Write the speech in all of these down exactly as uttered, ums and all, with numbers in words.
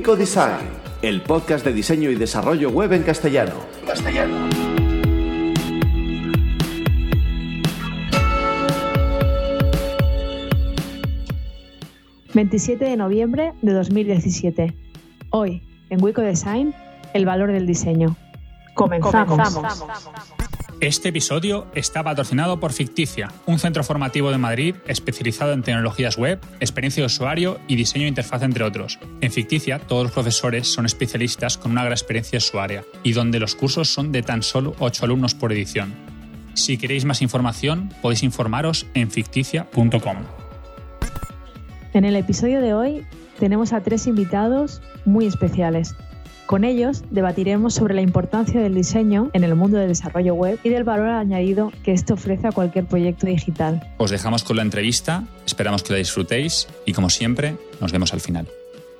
Wico Design, el podcast de diseño y desarrollo web en castellano. Castellano. veintisiete de noviembre de dos mil diecisiete. Hoy, en Wico Design, el valor del diseño. Comenzamos. Comenzamos. Este episodio está patrocinado por Ficticia, un centro formativo de Madrid especializado en tecnologías web, experiencia de usuario y diseño de interfaz, entre otros. En Ficticia, todos los profesores son especialistas con una gran experiencia usuaria y donde los cursos son de tan solo ocho alumnos por edición. Si queréis más información, podéis informaros en ficticia punto com. En el episodio de hoy tenemos a tres invitados muy especiales. Con ellos debatiremos sobre la importancia del diseño en el mundo del desarrollo web y del valor añadido que esto ofrece a cualquier proyecto digital. Os dejamos con la entrevista, esperamos que la disfrutéis y, como siempre, nos vemos al final.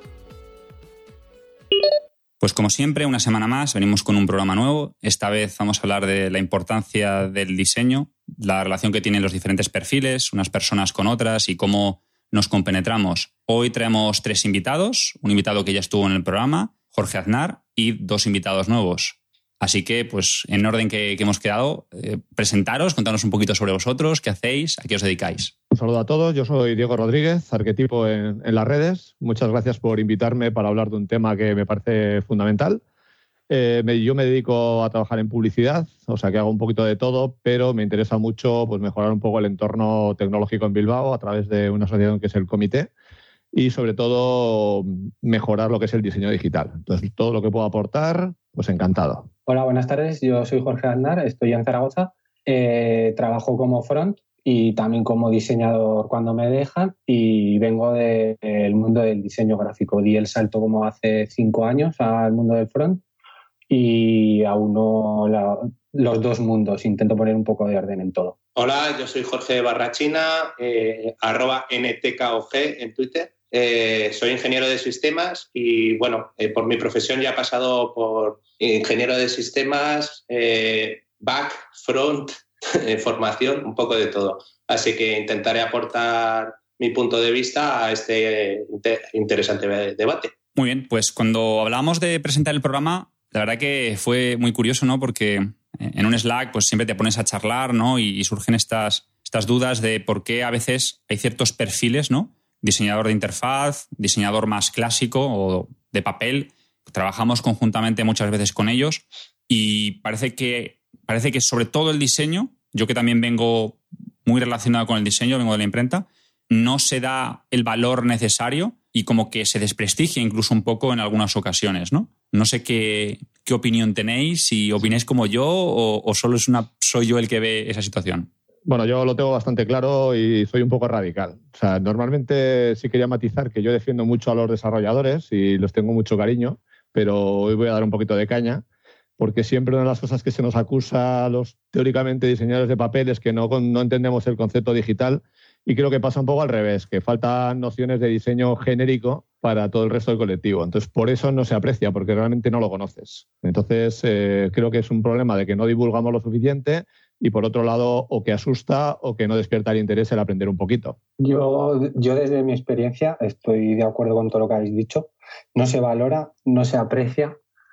Pues como siempre, una semana más, venimos con un programa nuevo. Esta vez vamos a hablar de la importancia del diseño, la relación que tienen los diferentes perfiles, unas personas con otras y cómo nos compenetramos. Hoy traemos tres invitados, un invitado que ya estuvo en el programa, Jorge Aznar, y dos invitados nuevos. Así que, pues, en orden que, que hemos quedado, eh, presentaros, contanos un poquito sobre vosotros, qué hacéis, a qué os dedicáis. Un saludo a todos, yo soy Diego Rodríguez, arquetipo en, en las redes. Muchas gracias por invitarme para hablar de un tema que me parece fundamental. Eh, me, yo me dedico a trabajar en publicidad, o sea que hago un poquito de todo, pero me interesa mucho pues, mejorar un poco el entorno tecnológico en Bilbao a través de una asociación que es el Comité, y sobre todo mejorar lo que es el diseño digital. Entonces, todo lo que puedo aportar, pues encantado. Hola, buenas tardes. Yo soy Jorge Aznar, estoy en Zaragoza. Eh, trabajo como front y también como diseñador cuando me dejan, y vengo del de, mundo del diseño gráfico. Di el salto como hace cinco años al mundo del front y auno la, los dos mundos. Intento poner un poco de orden en todo. Hola, yo soy Jorge Barrachina, eh, arroba N T K O G en Twitter. Eh, soy ingeniero de sistemas y, bueno, eh, por mi profesión ya he pasado por ingeniero de sistemas, eh, back, front, eh, formación, un poco de todo. Así que intentaré aportar mi punto de vista a este inter- interesante debate. Muy bien, pues cuando hablábamos de presentar el programa, la verdad que fue muy curioso, ¿no? Porque en un Slack pues siempre te pones a charlar, ¿no? Y, y surgen estas, estas dudas de por qué a veces hay ciertos perfiles, ¿no? Diseñador de interfaz, diseñador más clásico o de papel. Trabajamos conjuntamente muchas veces con ellos y parece que, parece que sobre todo el diseño, yo que también vengo muy relacionado con el diseño, vengo de la imprenta, no se da el valor necesario y como que se desprestigia incluso un poco en algunas ocasiones, ¿no? No sé qué, qué opinión tenéis, si opináis como yo o, o solo es una, soy yo el que ve esa situación. Bueno, yo lo tengo bastante claro y soy un poco radical. O sea, normalmente sí quería matizar que yo defiendo mucho a los desarrolladores y los tengo mucho cariño, pero hoy voy a dar un poquito de caña, porque siempre una de las cosas que se nos acusa a los teóricamente diseñadores de papel es que no, no entendemos el concepto digital, y creo que pasa un poco al revés, que faltan nociones de diseño genérico para todo el resto del colectivo. Entonces, por eso no se aprecia, porque realmente no lo conoces. Entonces, eh, creo que es un problema de que no divulgamos lo suficiente y, por otro lado, o que asusta o que no despierta el interés el aprender un poquito. Yo, yo desde mi experiencia estoy de acuerdo con todo lo que habéis dicho. No se valora, no se aprecia.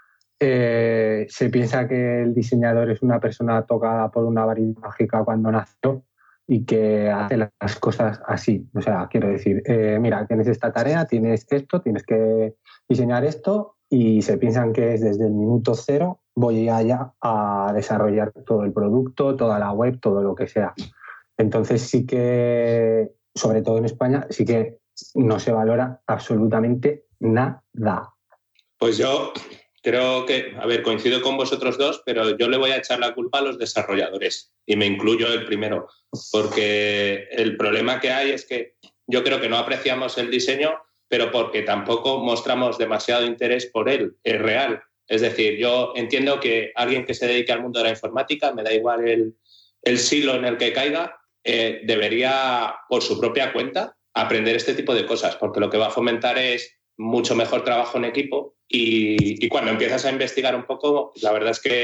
Eh, se piensa que el diseñador es una persona tocada por una varita mágica cuando nació y que hace las cosas así. O sea, quiero decir, eh, mira, tienes esta tarea, tienes esto, tienes que diseñar esto, y se piensan que es desde el minuto cero voy allá a desarrollar todo el producto, toda la web, todo lo que sea. Entonces sí que, sobre todo en España, sí que no se valora absolutamente nada. Pues yo creo que, a ver, coincido con vosotros dos, pero yo le voy a echar la culpa a los desarrolladores y me incluyo el primero, porque el problema que hay es que yo creo que no apreciamos el diseño, pero porque tampoco mostramos demasiado interés por él, es real. Es decir, yo entiendo que alguien que se dedique al mundo de la informática, me da igual el, el silo en el que caiga, eh, debería, por su propia cuenta, aprender este tipo de cosas, porque lo que va a fomentar es mucho mejor trabajo en equipo y, y cuando empiezas a investigar un poco, la verdad es que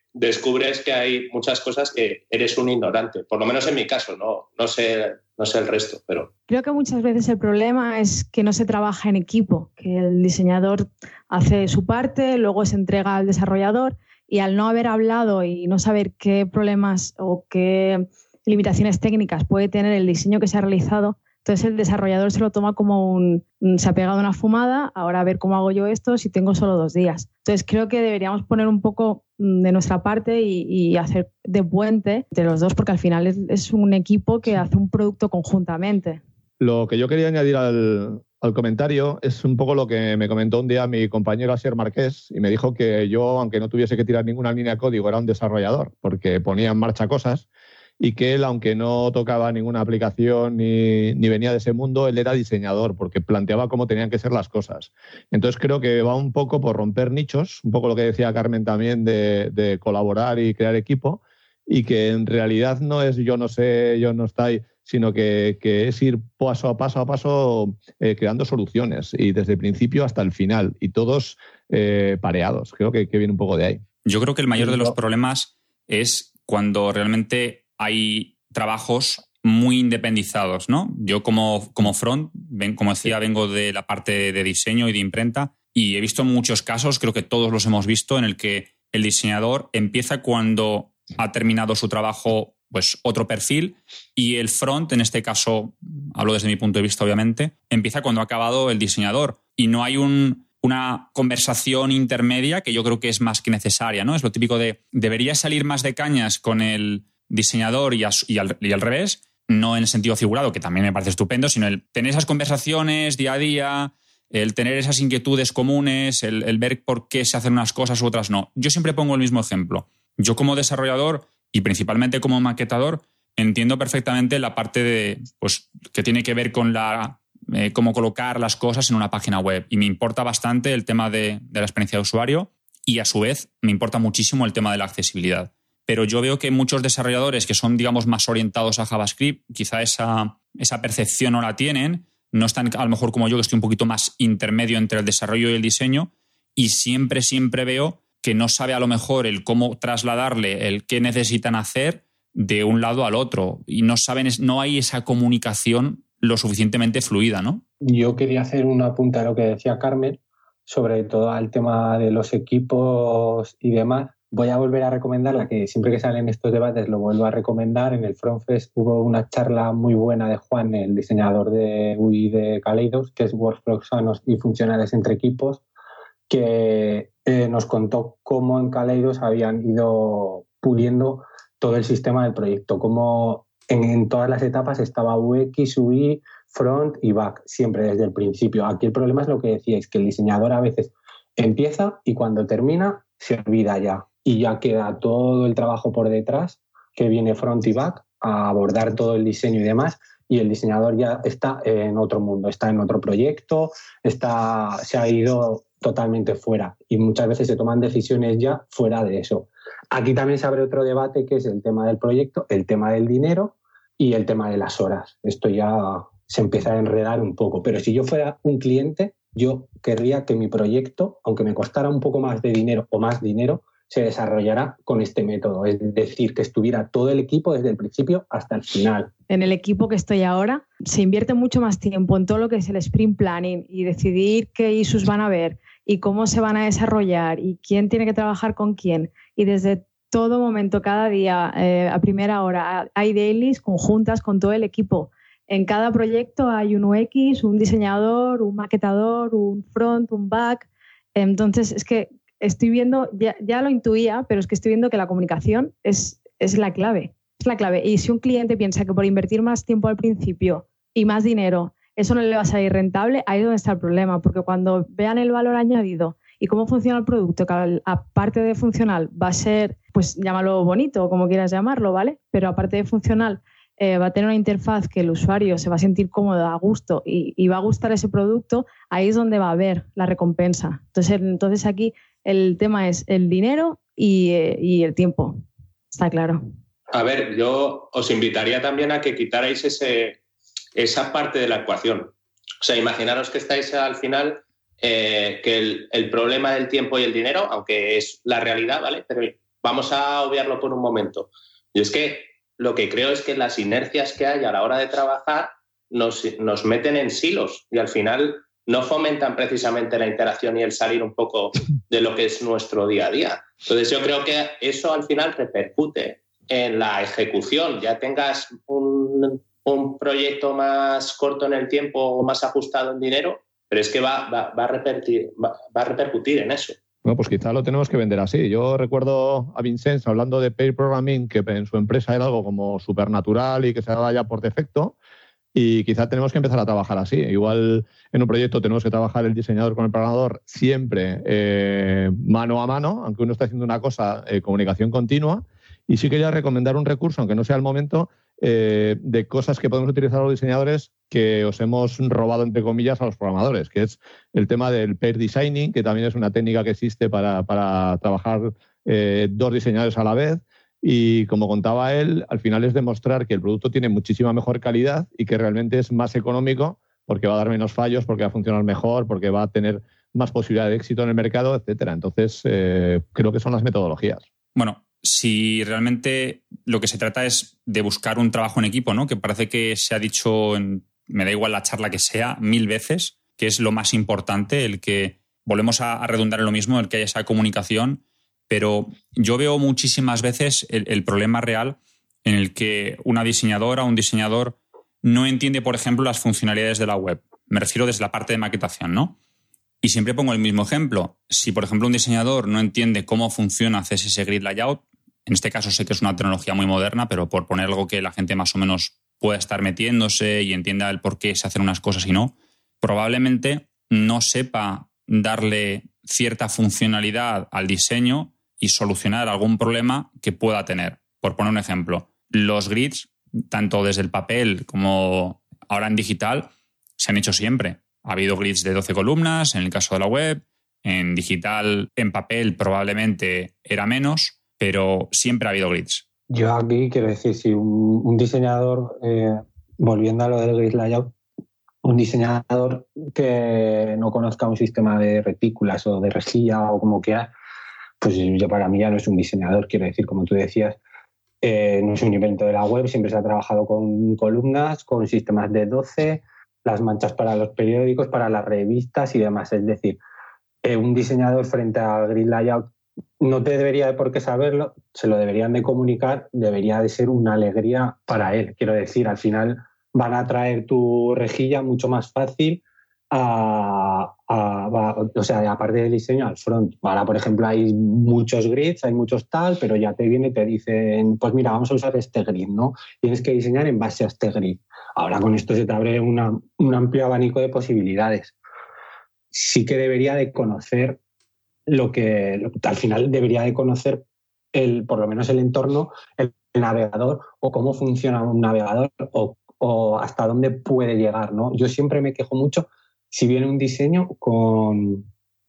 descubres que hay muchas cosas que eres un ignorante, por lo menos en mi caso, no, no sé, no sé el resto, pero... Creo que muchas veces el problema es que no se trabaja en equipo, que el diseñador hace su parte, luego se entrega al desarrollador y al no haber hablado y no saber qué problemas o qué limitaciones técnicas puede tener el diseño que se ha realizado, entonces el desarrollador se lo toma como un... se ha pegado una fumada, ahora a ver cómo hago yo esto si tengo solo dos días. Entonces creo que deberíamos poner un poco de nuestra parte y, y hacer de puente entre los dos, porque al final es, es un equipo que hace un producto conjuntamente. Lo que yo quería añadir al, al comentario es un poco lo que me comentó un día mi compañero Asier Marqués y me dijo que yo, aunque no tuviese que tirar ninguna línea de código, era un desarrollador porque ponía en marcha cosas. Y que él, aunque no tocaba ninguna aplicación ni, ni venía de ese mundo, él era diseñador porque planteaba cómo tenían que ser las cosas. Entonces creo que va un poco por romper nichos, un poco lo que decía Carmen también de, de colaborar y crear equipo, y que en realidad no es yo no sé, yo no estoy, sino que, que es ir paso a paso a paso eh, creando soluciones y desde el principio hasta el final y todos eh, pareados. Creo que, que viene un poco de ahí. Yo creo que el mayor de los problemas es cuando realmente hay trabajos muy independizados, ¿no? Yo como, como front, ven, como decía, vengo de la parte de diseño y de imprenta y he visto muchos casos, creo que todos los hemos visto, en el que el diseñador empieza cuando ha terminado su trabajo, pues otro perfil, y el front, en este caso, hablo desde mi punto de vista obviamente, empieza cuando ha acabado el diseñador y no hay un... una conversación intermedia que yo creo que es más que necesaria, ¿no? Es lo típico de debería salir más de cañas con el diseñador y, a, y, al, y al revés, no en el sentido figurado, que también me parece estupendo, sino el tener esas conversaciones día a día, el tener esas inquietudes comunes, el, el ver por qué se hacen unas cosas u otras no. Yo siempre pongo el mismo ejemplo. Yo como desarrollador y principalmente como maquetador entiendo perfectamente la parte de, pues, que tiene que ver con la... Eh, cómo colocar las cosas en una página web. Y me importa bastante el tema de, de la experiencia de usuario y a su vez me importa muchísimo el tema de la accesibilidad. Pero yo veo que muchos desarrolladores que son, digamos, más orientados a JavaScript, quizá esa, esa percepción no la tienen, no están a lo mejor como yo, que estoy un poquito más intermedio entre el desarrollo y el diseño, y siempre, siempre veo que no sabe a lo mejor el cómo trasladarle el qué necesitan hacer de un lado al otro. Y no saben, no hay esa comunicación lo suficientemente fluida, ¿no? Yo quería hacer un apunte a lo que decía Carmen, sobre todo al tema de los equipos y demás. Voy a volver a recomendarla, que siempre que salen estos debates lo vuelvo a recomendar. En el FrontFest hubo una charla muy buena de Juan, el diseñador de U I de Kaleidos, que es Workflows sanos y funcionales entre equipos, que eh, nos contó cómo en Kaleidos habían ido puliendo todo el sistema del proyecto, cómo en, en todas las etapas estaba U X, U I, front y back, siempre desde el principio. Aquí el problema es lo que decíais, que el diseñador a veces empieza y cuando termina se olvida ya. Y ya queda todo el trabajo por detrás, que viene front y back, a abordar todo el diseño y demás, y el diseñador ya está en otro mundo, está en otro proyecto, está, se ha ido totalmente fuera y muchas veces se toman decisiones ya fuera de eso. Aquí también se abre otro debate, que es el tema del proyecto, el tema del dinero y el tema de las horas. Esto ya se empieza a enredar un poco, pero si yo fuera un cliente, yo querría que mi proyecto, aunque me costara un poco más de dinero o más dinero, se desarrollará con este método, es decir, que estuviera todo el equipo desde el principio hasta el final. En el equipo que estoy ahora se invierte mucho más tiempo en todo lo que es el sprint planning y decidir qué issues van a haber y cómo se van a desarrollar y quién tiene que trabajar con quién. Y desde todo momento, cada día, eh, a primera hora, hay dailies conjuntas con todo el equipo. En cada proyecto hay un U X, un diseñador, un maquetador, un front, un back. Entonces, es que estoy viendo, ya, ya lo intuía, pero es que estoy viendo que la comunicación es, es la clave. Es la clave. Y si un cliente piensa que por invertir más tiempo al principio y más dinero, eso no le va a salir rentable, ahí es donde está el problema. Porque cuando vean el valor añadido y cómo funciona el producto, que aparte de funcional va a ser, pues llámalo bonito o como quieras llamarlo, ¿vale? Pero aparte de funcional, eh, va a tener una interfaz que el usuario se va a sentir cómodo, a gusto y, y va a gustar ese producto, ahí es donde va a haber la recompensa. Entonces, entonces aquí el tema es el dinero y, eh, y el tiempo. Está claro. A ver, yo os invitaría también a que quitarais ese, esa parte de la ecuación. O sea, imaginaros que estáis al final, eh, que el, el problema del tiempo y el dinero, aunque es la realidad, ¿vale? Pero vamos a obviarlo por un momento. Y es que lo que creo es que las inercias que hay a la hora de trabajar nos, nos meten en silos y al final no fomentan precisamente la interacción y el salir un poco de lo que es nuestro día a día. Entonces yo creo que eso al final repercute en la ejecución. Ya tengas un, un proyecto más corto en el tiempo o más ajustado en dinero, pero es que va, va, va, a, repercutir, va, va a repercutir en eso. Bueno, pues quizá lo tenemos que vender así. Yo recuerdo a Vincenz hablando de pair programming, que en su empresa era algo como supernatural y que se daba ya por defecto. Y quizá tenemos que empezar a trabajar así. Igual en un proyecto tenemos que trabajar el diseñador con el programador siempre eh, mano a mano, aunque uno está haciendo una cosa, eh, comunicación continua. Y sí quería recomendar un recurso, aunque no sea el momento, eh, de cosas que podemos utilizar los diseñadores que os hemos robado, entre comillas, a los programadores, que es el tema del pair designing, que también es una técnica que existe para, para trabajar eh, dos diseñadores a la vez. Y como contaba él, al final es demostrar que el producto tiene muchísima mejor calidad y que realmente es más económico porque va a dar menos fallos, porque va a funcionar mejor, porque va a tener más posibilidad de éxito en el mercado, etcétera. Entonces, eh, creo que son las metodologías. Bueno, si realmente lo que se trata es de buscar un trabajo en equipo, ¿no? Que parece que se ha dicho, en, me da igual la charla que sea, mil veces, que es lo más importante, el que volvemos a, a redundar en lo mismo, el que haya esa comunicación. Pero yo veo muchísimas veces el, el problema real en el que una diseñadora o un diseñador no entiende, por ejemplo, las funcionalidades de la web. Me refiero desde la parte de maquetación, ¿no? Y siempre pongo el mismo ejemplo. Si, por ejemplo, un diseñador no entiende cómo funciona C S S Grid Layout, en este caso sé que es una tecnología muy moderna, pero por poner algo que la gente más o menos pueda estar metiéndose y entienda el por qué se hacen unas cosas y no, probablemente no sepa darle cierta funcionalidad al diseño y solucionar algún problema que pueda tener. Por poner un ejemplo, los grids, tanto desde el papel como ahora en digital, se han hecho siempre. Ha habido grids de doce columnas, en el caso de la web, en digital, en papel probablemente era menos, pero siempre ha habido grids. Yo aquí quiero decir, si un, un diseñador, eh, volviendo a lo del grid layout, un diseñador que no conozca un sistema de retículas o de rejilla o como quiera, pues yo para mí ya no es un diseñador, quiero decir, como tú decías, eh, no es un invento de la web, siempre se ha trabajado con columnas, con sistemas de doce, las manchas para los periódicos, para las revistas y demás. Es decir, eh, un diseñador frente al grid layout no te debería de por qué saberlo, se lo deberían de comunicar, debería de ser una alegría para él. Quiero decir, al final van a traer tu rejilla mucho más fácil A, a, a, o sea, aparte del diseño al front. Ahora, por ejemplo, hay muchos grids, hay muchos tal, pero ya te viene y te dicen, pues mira, vamos a usar este grid, ¿no? Tienes que diseñar en base a este grid. Ahora con esto se te abre una, un amplio abanico de posibilidades. Sí que debería de conocer lo que, lo que al final debería de conocer el, por lo menos el entorno, el, el navegador o cómo funciona un navegador o, o hasta dónde puede llegar, ¿no? Yo siempre me quejo mucho si viene un diseño con,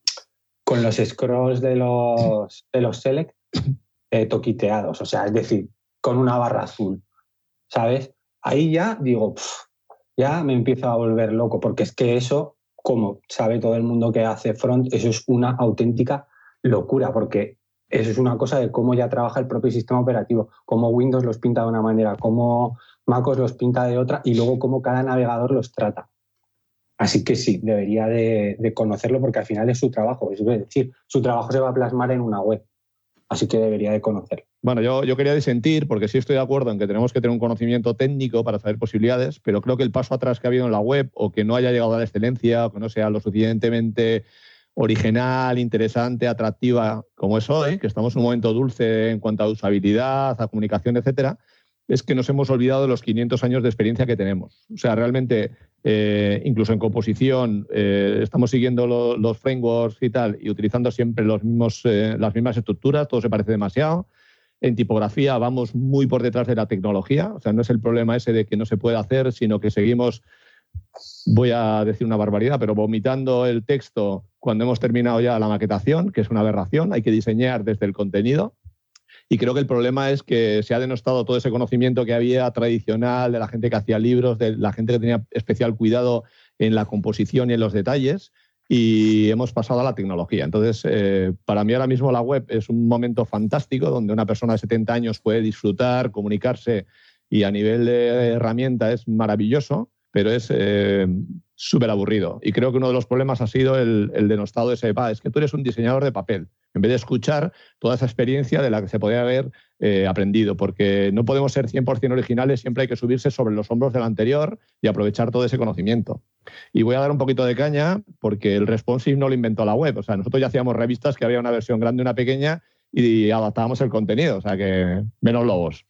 con los scrolls de los, de los select eh, toquiteados, o sea, es decir, con una barra azul, ¿sabes? Ahí ya digo, pff, ya me empiezo a volver loco, porque es que eso, como sabe todo el mundo que hace front, eso es una auténtica locura, porque eso es una cosa de cómo ya trabaja el propio sistema operativo, cómo Windows los pinta de una manera, cómo MacOS los pinta de otra y luego cómo cada navegador los trata. Así que sí, debería de, de conocerlo porque al final es su trabajo. Es decir, su trabajo se va a plasmar en una web. Así que debería de conocerlo. Bueno, yo, yo quería disentir porque sí estoy de acuerdo en que tenemos que tener un conocimiento técnico para saber posibilidades, pero creo que el paso atrás que ha habido en la web o que no haya llegado a la excelencia o que no sea lo suficientemente original, interesante, atractiva como es hoy, que estamos en un momento dulce en cuanto a usabilidad, a comunicación, etcétera, es que nos hemos olvidado de los quinientos años de experiencia que tenemos. O sea, realmente, eh, incluso en composición, eh, estamos siguiendo lo, los frameworks y tal, y utilizando siempre los mismos, eh, las mismas estructuras, todo se parece demasiado. En tipografía vamos muy por detrás de la tecnología, o sea, no es el problema ese de que no se puede hacer, sino que seguimos, voy a decir una barbaridad, pero vomitando el texto cuando hemos terminado ya la maquetación, que es una aberración, hay que diseñar desde el contenido. Y creo que el problema es que se ha denostado todo ese conocimiento que había tradicional de la gente que hacía libros, de la gente que tenía especial cuidado en la composición y en los detalles. y hemos pasado a la tecnología. Entonces, eh, para mí ahora mismo la web es un momento fantástico donde una persona de setenta años puede disfrutar, comunicarse, y a nivel de herramienta es maravilloso, pero es eh, súper aburrido. Y creo que uno de los problemas ha sido el, el denostado de ese, va, es que tú eres un diseñador de papel, en vez de escuchar toda esa experiencia de la que se podía haber eh, aprendido, porque no podemos ser cien por ciento originales, siempre hay que subirse sobre los hombros del anterior y aprovechar todo ese conocimiento. Y voy a dar un poquito de caña, porque el responsive no lo inventó la web. O sea, nosotros ya hacíamos revistas que había una versión grande y una pequeña y adaptábamos el contenido, o sea que menos lobos.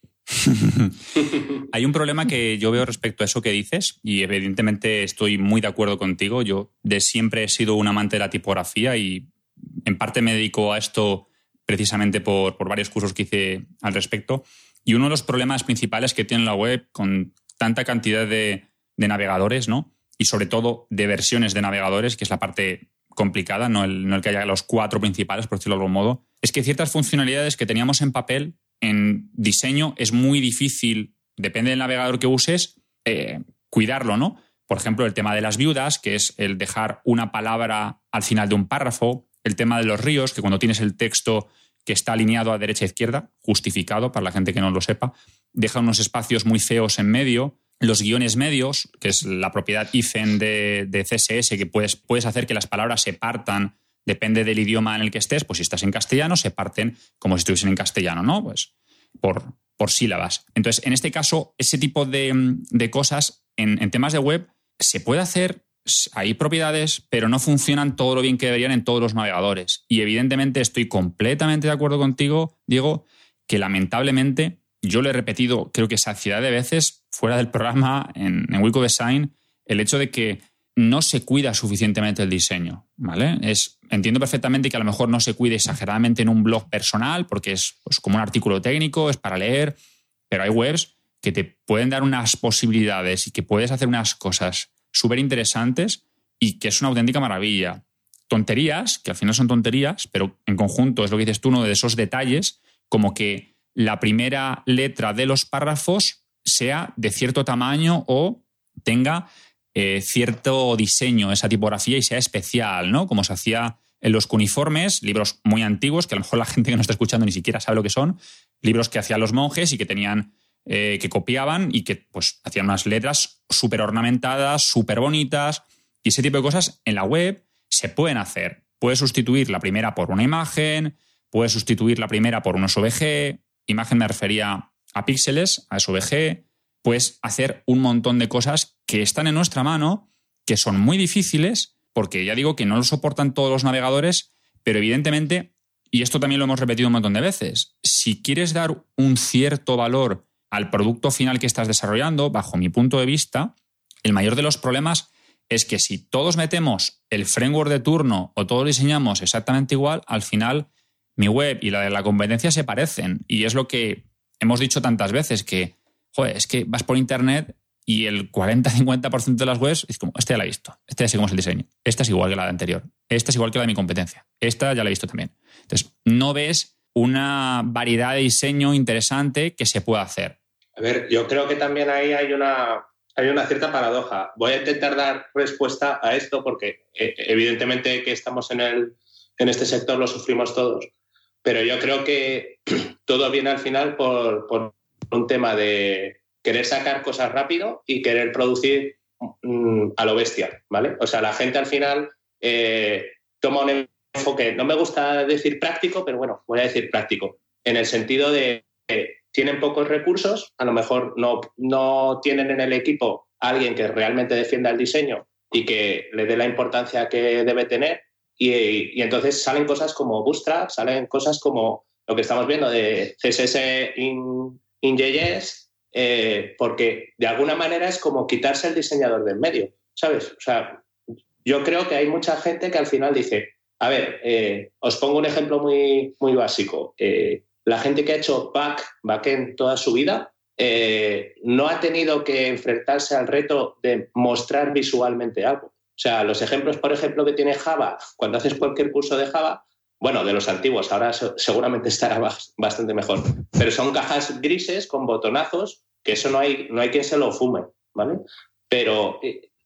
Hay un problema que yo veo respecto a eso que dices, y evidentemente estoy muy de acuerdo contigo. Yo de siempre he sido un amante de la tipografía y en parte me dedico a esto precisamente por, por varios cursos que hice al respecto. Y uno de los problemas principales que tiene la web con tanta cantidad de, de navegadores, ¿no? Y sobre todo de versiones de navegadores, que es la parte complicada, no el, no el que haya los cuatro principales, por decirlo de algún modo, es que ciertas funcionalidades que teníamos en papel, en diseño, es muy difícil, depende del navegador que uses, eh, cuidarlo, ¿no? Por ejemplo, el tema de las viudas, que es el dejar una palabra al final de un párrafo, el tema de los ríos, que cuando tienes el texto que está alineado a derecha e izquierda, justificado para la gente que no lo sepa, deja unos espacios muy feos en medio. Los guiones medios, que es la propiedad hífen de, de C S S, que puedes, puedes hacer que las palabras se partan, depende del idioma en el que estés. Pues si estás en castellano, se parten como si estuviesen en castellano, ¿no? Pues por, por sílabas. Entonces, en este caso, ese tipo de, de cosas en, en temas de web se puede hacer. Hay propiedades, pero no funcionan todo lo bien que deberían en todos los navegadores. Y evidentemente estoy completamente de acuerdo contigo, Diego, que lamentablemente, yo lo he repetido creo que saciedad de veces fuera del programa en, en Wilco Design, el hecho de que no se cuida suficientemente el diseño, ¿vale? Es, entiendo perfectamente que a lo mejor no se cuide exageradamente en un blog personal porque es pues, como un artículo técnico, es para leer, pero hay webs que te pueden dar unas posibilidades y que puedes hacer unas cosas súper interesantes y que es una auténtica maravilla. Tonterías, que al final son tonterías, pero en conjunto es lo que dices tú, uno de esos detalles, como que la primera letra de los párrafos sea de cierto tamaño o tenga eh, cierto diseño, esa tipografía, y sea especial, ¿no? Como se hacía en los cuneiformes, libros muy antiguos, que a lo mejor la gente que nos está escuchando ni siquiera sabe lo que son, libros que hacían los monjes y que tenían Eh, que copiaban y que pues hacían unas letras súper ornamentadas, súper bonitas, y ese tipo de cosas en la web se pueden hacer. Puedes sustituir la primera por una imagen, puedes sustituir la primera por un S V G, imagen me refería a píxeles, a S V G, puedes hacer un montón de cosas que están en nuestra mano, que son muy difíciles, porque ya digo que no lo soportan todos los navegadores, pero evidentemente, y esto también lo hemos repetido un montón de veces, si quieres dar un cierto valor al producto final que estás desarrollando, bajo mi punto de vista, el mayor de los problemas es que si todos metemos el framework de turno o todos diseñamos exactamente igual, al final mi web y la de la competencia se parecen. Y es lo que hemos dicho tantas veces, que joder, es que vas por internet y el cuarenta a cincuenta por ciento de las webs es como, esta ya la he visto, esta ya sé cómo es el diseño, esta es igual que la de anterior, esta es igual que la de mi competencia, esta ya la he visto también. Entonces, no ves una variedad de diseño interesante que se pueda hacer. A ver, yo creo que también ahí hay una, hay una cierta paradoja. Voy a intentar dar respuesta a esto porque eh, evidentemente que estamos en, el, en este sector lo sufrimos todos, pero yo creo que todo viene al final por, por un tema de querer sacar cosas rápido y querer producir mm, a lo bestia, ¿vale? O sea, la gente al final eh, toma un enfoque, no me gusta decir práctico, pero bueno, voy a decir práctico, en el sentido de que tienen pocos recursos, a lo mejor no, no tienen en el equipo a alguien que realmente defienda el diseño y que le dé la importancia que debe tener, y, y entonces salen cosas como Bootstrap, salen cosas como lo que estamos viendo de C S S in, in J S, eh, porque de alguna manera es como quitarse el diseñador del medio, ¿sabes? O sea, yo creo que hay mucha gente que al final dice, a ver, eh, os pongo un ejemplo muy, muy básico. Eh, La gente que ha hecho back, backend toda su vida eh, no ha tenido que enfrentarse al reto de mostrar visualmente algo. O sea, los ejemplos, por ejemplo, que tiene Java, cuando haces cualquier curso de Java, bueno, de los antiguos, ahora seguramente estará bastante mejor, pero son cajas grises con botonazos, que eso no hay, no hay quien se lo fume, ¿vale? Pero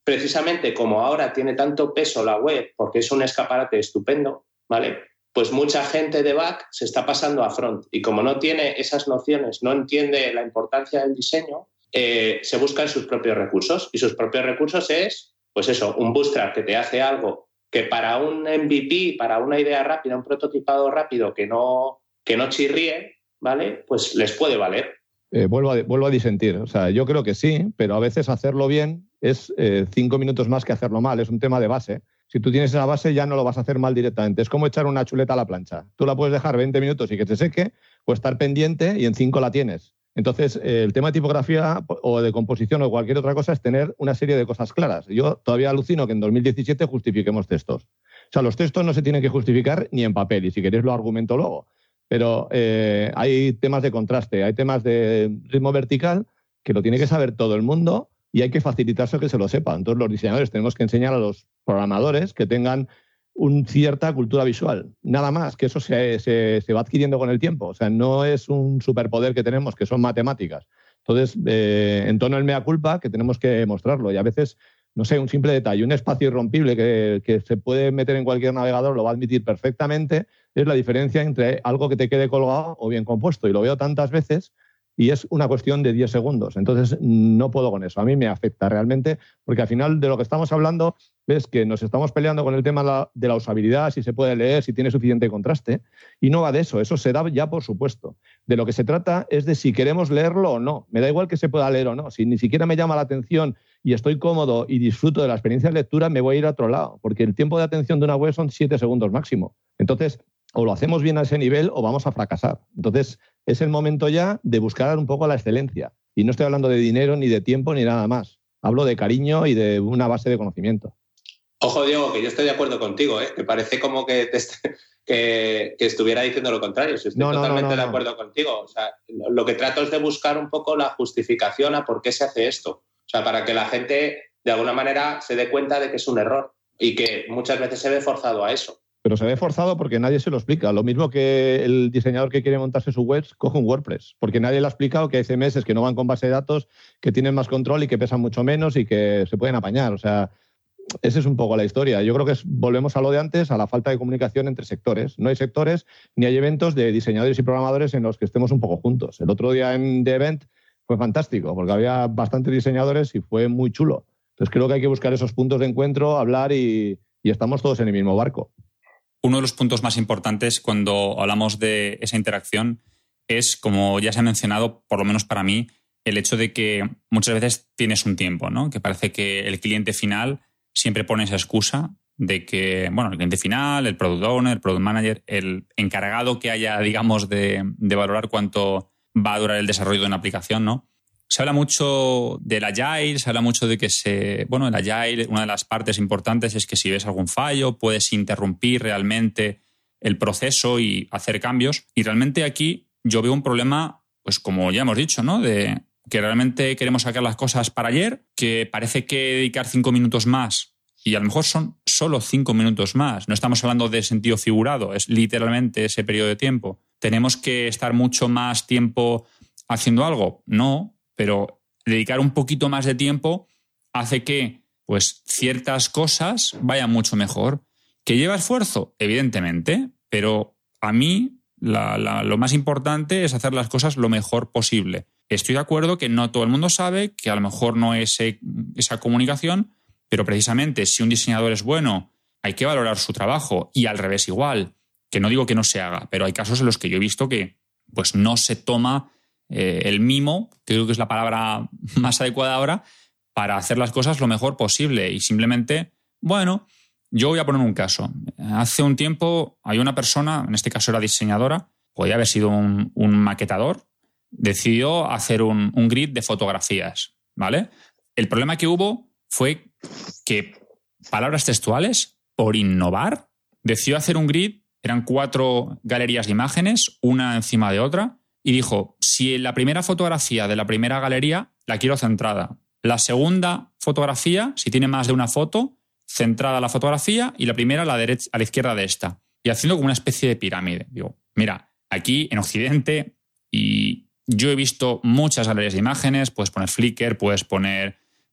precisamente como ahora tiene tanto peso la web, porque es un escaparate estupendo, ¿vale? Pues mucha gente de back se está pasando a front y como no tiene esas nociones, no entiende la importancia del diseño, eh, se buscan sus propios recursos. Y sus propios recursos es, pues eso, un bootstrap que te hace algo que para un M V P, para una idea rápida, un prototipado rápido que no, que no chirríe, ¿vale? Pues les puede valer. Eh, vuelvo, a, vuelvo a disentir. O sea, yo creo que sí, pero a veces hacerlo bien es eh, cinco minutos más que hacerlo mal. Es un tema de base. Si tú tienes esa base ya no lo vas a hacer mal directamente. Es como echar una chuleta a la plancha. Tú la puedes dejar veinte minutos y que se seque o estar pendiente y en cinco la tienes. Entonces, eh, el tema de tipografía o de composición o cualquier otra cosa es tener una serie de cosas claras. Yo todavía alucino que en dos mil diecisiete justifiquemos textos. O sea, los textos no se tienen que justificar ni en papel y si queréis lo argumento luego. Pero eh, hay temas de contraste, hay temas de ritmo vertical que lo tiene que saber todo el mundo y hay que facilitarse que se lo sepa. Entonces, los diseñadores tenemos que enseñar a los programadores que tengan una cierta cultura visual. Nada más, que eso se, se, se va adquiriendo con el tiempo. O sea, no es un superpoder que tenemos, que son matemáticas. Entonces, eh, en tono del mea culpa, que tenemos que mostrarlo. Y a veces, no sé, un simple detalle, un espacio irrompible que, que se puede meter en cualquier navegador, lo va a admitir perfectamente, es la diferencia entre algo que te quede colgado o bien compuesto. Y lo veo tantas veces y es una cuestión de diez segundos. Entonces, no puedo con eso. A mí me afecta realmente, porque al final de lo que estamos hablando ves que nos estamos peleando con el tema de la usabilidad, si se puede leer, si tiene suficiente contraste, y no va de eso. Eso se da ya por supuesto. De lo que se trata es de si queremos leerlo o no. Me da igual que se pueda leer o no. Si ni siquiera me llama la atención y estoy cómodo y disfruto de la experiencia de lectura, me voy a ir a otro lado, porque el tiempo de atención de una web son siete segundos máximo. Entonces, o lo hacemos bien a ese nivel o vamos a fracasar. Entonces, es el momento ya de buscar un poco la excelencia. Y no estoy hablando de dinero, ni de tiempo, ni nada más. Hablo de cariño y de una base de conocimiento. Ojo, Diego, que yo estoy de acuerdo contigo, ¿eh? Que parece como que, te est- que, que estuviera diciendo lo contrario. Si estoy No, no, totalmente no, no, de no. acuerdo contigo. O sea, lo que trato es de buscar un poco la justificación a por qué se hace esto. O sea, para que la gente, de alguna manera, se dé cuenta de que es un error y que muchas veces se ve forzado a eso. Pero se ve forzado porque nadie se lo explica. Lo mismo que el diseñador que quiere montarse su web coge un WordPress, porque nadie le ha explicado que hay C M S que no van con base de datos, que tienen más control y que pesan mucho menos y que se pueden apañar. O sea, esa es un poco la historia. Yo creo que es, volvemos a lo de antes, a la falta de comunicación entre sectores. No hay sectores ni hay eventos de diseñadores y programadores en los que estemos un poco juntos. El otro día en The Event fue fantástico, porque había bastantes diseñadores y fue muy chulo. Entonces creo que hay que buscar esos puntos de encuentro, hablar y, y estamos todos en el mismo barco. Uno de los puntos más importantes cuando hablamos de esa interacción es, como ya se ha mencionado, por lo menos para mí, el hecho de que muchas veces tienes un tiempo, ¿no? Que parece que el cliente final siempre pone esa excusa de que, bueno, el cliente final, el product owner, el product manager, el encargado que haya, digamos, de, de valorar cuánto va a durar el desarrollo de una aplicación, ¿no? Se habla mucho del Agile, se habla mucho de que se... Bueno, el Agile, una de las partes importantes es que si ves algún fallo, puedes interrumpir realmente el proceso y hacer cambios. Y realmente aquí yo veo un problema, pues como ya hemos dicho, ¿no? De que realmente queremos sacar las cosas para ayer, que parece que dedicar cinco minutos más, y a lo mejor son solo cinco minutos más, no estamos hablando de sentido figurado, es literalmente ese periodo de tiempo. ¿Tenemos que estar mucho más tiempo haciendo algo? No. Pero dedicar un poquito más de tiempo hace que, pues, ciertas cosas vayan mucho mejor. ¿Que lleva esfuerzo? Evidentemente, pero a mí la, la, lo más importante es hacer las cosas lo mejor posible. Estoy de acuerdo que no todo el mundo sabe, que a lo mejor no es esa comunicación, pero precisamente si un diseñador es bueno, hay que valorar su trabajo y al revés igual. Que no digo que no se haga, pero hay casos en los que yo he visto que, pues, no se toma Eh, el mimo, que creo que es la palabra más adecuada ahora, para hacer las cosas lo mejor posible y simplemente, bueno, yo voy a poner un caso. Hace un tiempo hay una persona, en este caso era diseñadora, podía haber sido un, un maquetador, decidió hacer un, un grid de fotografías, ¿vale? El problema que hubo fue que, palabras textuales, por innovar, decidió hacer un grid, eran cuatro galerías de imágenes, una encima de otra, y dijo, si la primera fotografía de la primera galería la quiero centrada, la segunda fotografía, si tiene más de una foto, centrada la fotografía y la primera a la, derecha, a la izquierda de esta. Y haciendo como una especie de pirámide. Digo, mira, aquí en Occidente, y yo he visto muchas galerías de imágenes, puedes poner Flickr, puedes poner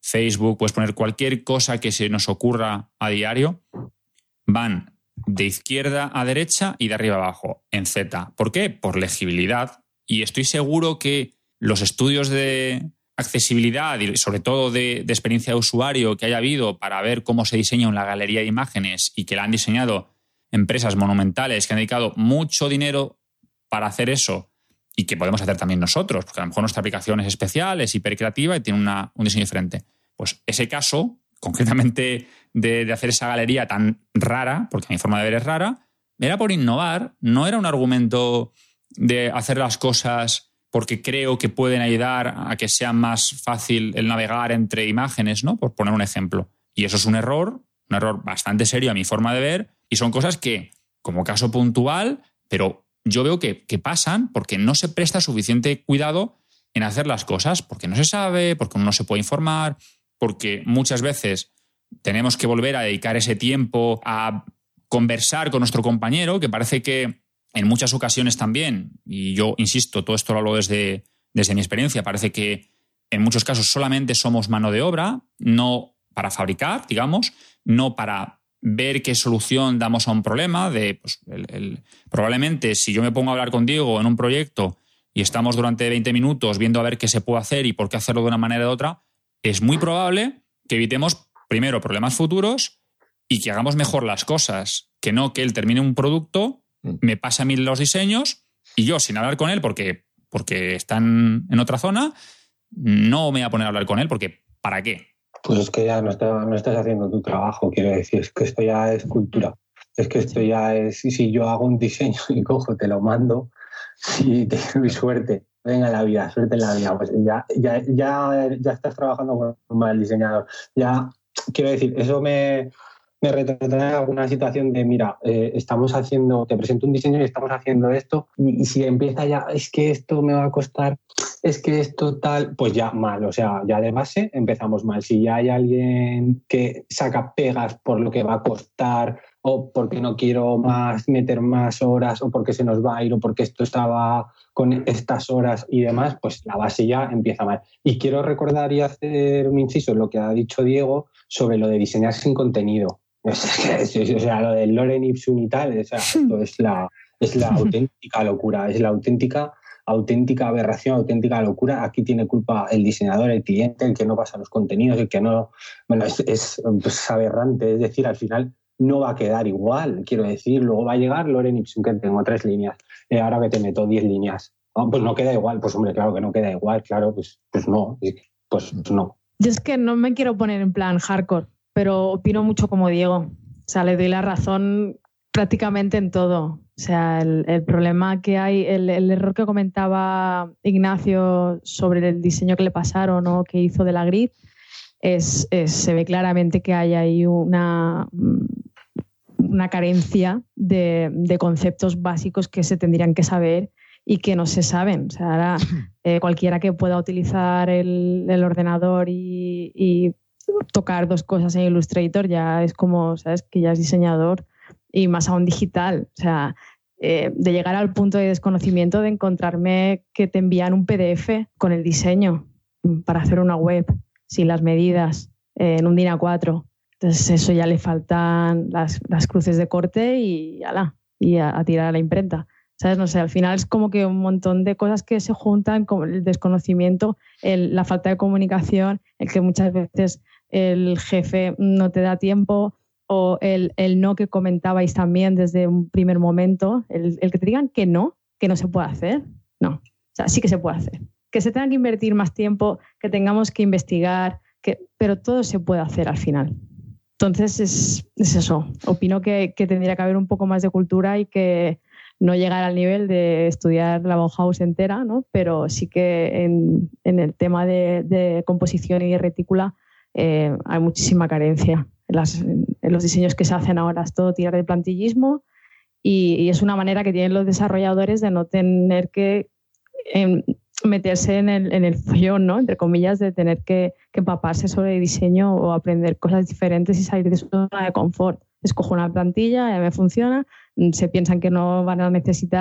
Facebook, puedes poner cualquier cosa que se nos ocurra a diario, van de izquierda a derecha y de arriba a abajo, en Z. ¿Por qué? Por legibilidad. Y estoy seguro que los estudios de accesibilidad y sobre todo de, de experiencia de usuario que haya habido para ver cómo se diseña una galería de imágenes y que la han diseñado empresas monumentales que han dedicado mucho dinero para hacer eso y que podemos hacer también nosotros, porque a lo mejor nuestra aplicación es especial, es hipercreativa y tiene una, un diseño diferente. Pues ese caso, concretamente de, de hacer esa galería tan rara, porque mi forma de ver es rara, era por innovar, no era un argumento de hacer las cosas porque creo que pueden ayudar a que sea más fácil el navegar entre imágenes, ¿no? Por poner un ejemplo. Y eso es un error, un error bastante serio a mi forma de ver, y son cosas que, como caso puntual, pero yo veo que, que pasan porque no se presta suficiente cuidado en hacer las cosas, porque no se sabe, porque uno no se puede informar, porque muchas veces tenemos que volver a dedicar ese tiempo a conversar con nuestro compañero, que parece que en muchas ocasiones también, y yo insisto, todo esto lo hablo desde, desde mi experiencia, parece que en muchos casos solamente somos mano de obra, no para fabricar, digamos, no para ver qué solución damos a un problema. De, pues, el, el, probablemente si yo me pongo a hablar con Diego en un proyecto y estamos durante veinte minutos viendo a ver qué se puede hacer y por qué hacerlo de una manera u otra, es muy probable que evitemos primero problemas futuros y que hagamos mejor las cosas, que no que él termine un producto, me pasa a mí los diseños y yo, sin hablar con él porque, porque están en otra zona, no me voy a poner a hablar con él porque ¿para qué? Pues es que ya no, está, no estás haciendo tu trabajo, quiero decir, es que esto ya es cultura. Es que esto ya es, si yo hago un diseño y cojo, te lo mando y te doy suerte, venga la vida, suerte en la vida, pues ya, ya, ya, ya estás trabajando con un mal diseñador. Ya, quiero decir, eso me... me retrotrae a alguna situación de, mira, eh, estamos haciendo, te presento un diseño y estamos haciendo esto, y, y si empieza ya, es que esto me va a costar, es que esto tal, pues ya mal, o sea, ya de base empezamos mal. Si ya hay alguien que saca pegas por lo que va a costar, o porque no quiero más meter más horas, o porque se nos va a ir, o porque esto estaba con estas horas y demás, pues la base ya empieza mal. Y quiero recordar y hacer un inciso en lo que ha dicho Diego sobre lo de diseñar sin contenido. O sea, lo del Lorem Ipsum y tal, o sea, esto es la, es la auténtica locura, es la auténtica, auténtica aberración, auténtica locura. Aquí tiene culpa el diseñador, el cliente, el que no pasa los contenidos, el que no... Bueno, es, es pues, aberrante, es decir, al final no va a quedar igual, quiero decir, luego va a llegar Lorem Ipsum, que tengo tres líneas, eh, ahora que te meto diez líneas. Oh, pues no queda igual, pues hombre, claro que no queda igual, claro, pues, pues no, pues no. Yo es que no me quiero poner en plan hardcore, pero opino mucho como Diego. O sea, le doy la razón prácticamente en todo. O sea, el, el problema que hay, el, el error que comentaba Ignacio sobre el diseño que le pasaron o que hizo de la grid, es, es, se ve claramente que hay ahí una, una carencia de, de conceptos básicos que se tendrían que saber y que no se saben. O sea, ahora eh, cualquiera que pueda utilizar el, el ordenador y, y tocar dos cosas en Illustrator ya es como, ¿sabes? Que ya es diseñador, y más aún digital. O sea, eh, de llegar al punto de desconocimiento de encontrarme que te envían un P D F con el diseño para hacer una web sin las medidas eh, en un D I N A cuatro. Entonces eso ya le faltan las, las cruces de corte y, ala, y a, a tirar a la imprenta. ¿Sabes? No sé, al final es como que un montón de cosas que se juntan, como el desconocimiento, el, la falta de comunicación, el que muchas veces el jefe no te da tiempo, o el, el no que comentabais también desde un primer momento, el, el que te digan que no, que no se puede hacer. No, o sea, sí que se puede hacer. Que se tenga que invertir más tiempo, que tengamos que investigar, que, pero todo se puede hacer al final. Entonces es, es eso. Opino que, que tendría que haber un poco más de cultura y que no llegar al nivel de estudiar la Bauhaus entera, ¿no? Pero sí que en, en el tema de, de composición y retícula eh, hay muchísima carencia. En, las, en los diseños que se hacen ahora es todo tirar de plantillismo, y, y es una manera que tienen los desarrolladores de no tener que en, meterse en el, en el follón, ¿no? Entre comillas, de tener que, que empaparse sobre diseño o aprender cosas diferentes y salir de su zona de confort. Escojo una plantilla, ya me funciona, se piensan que no van a necesitar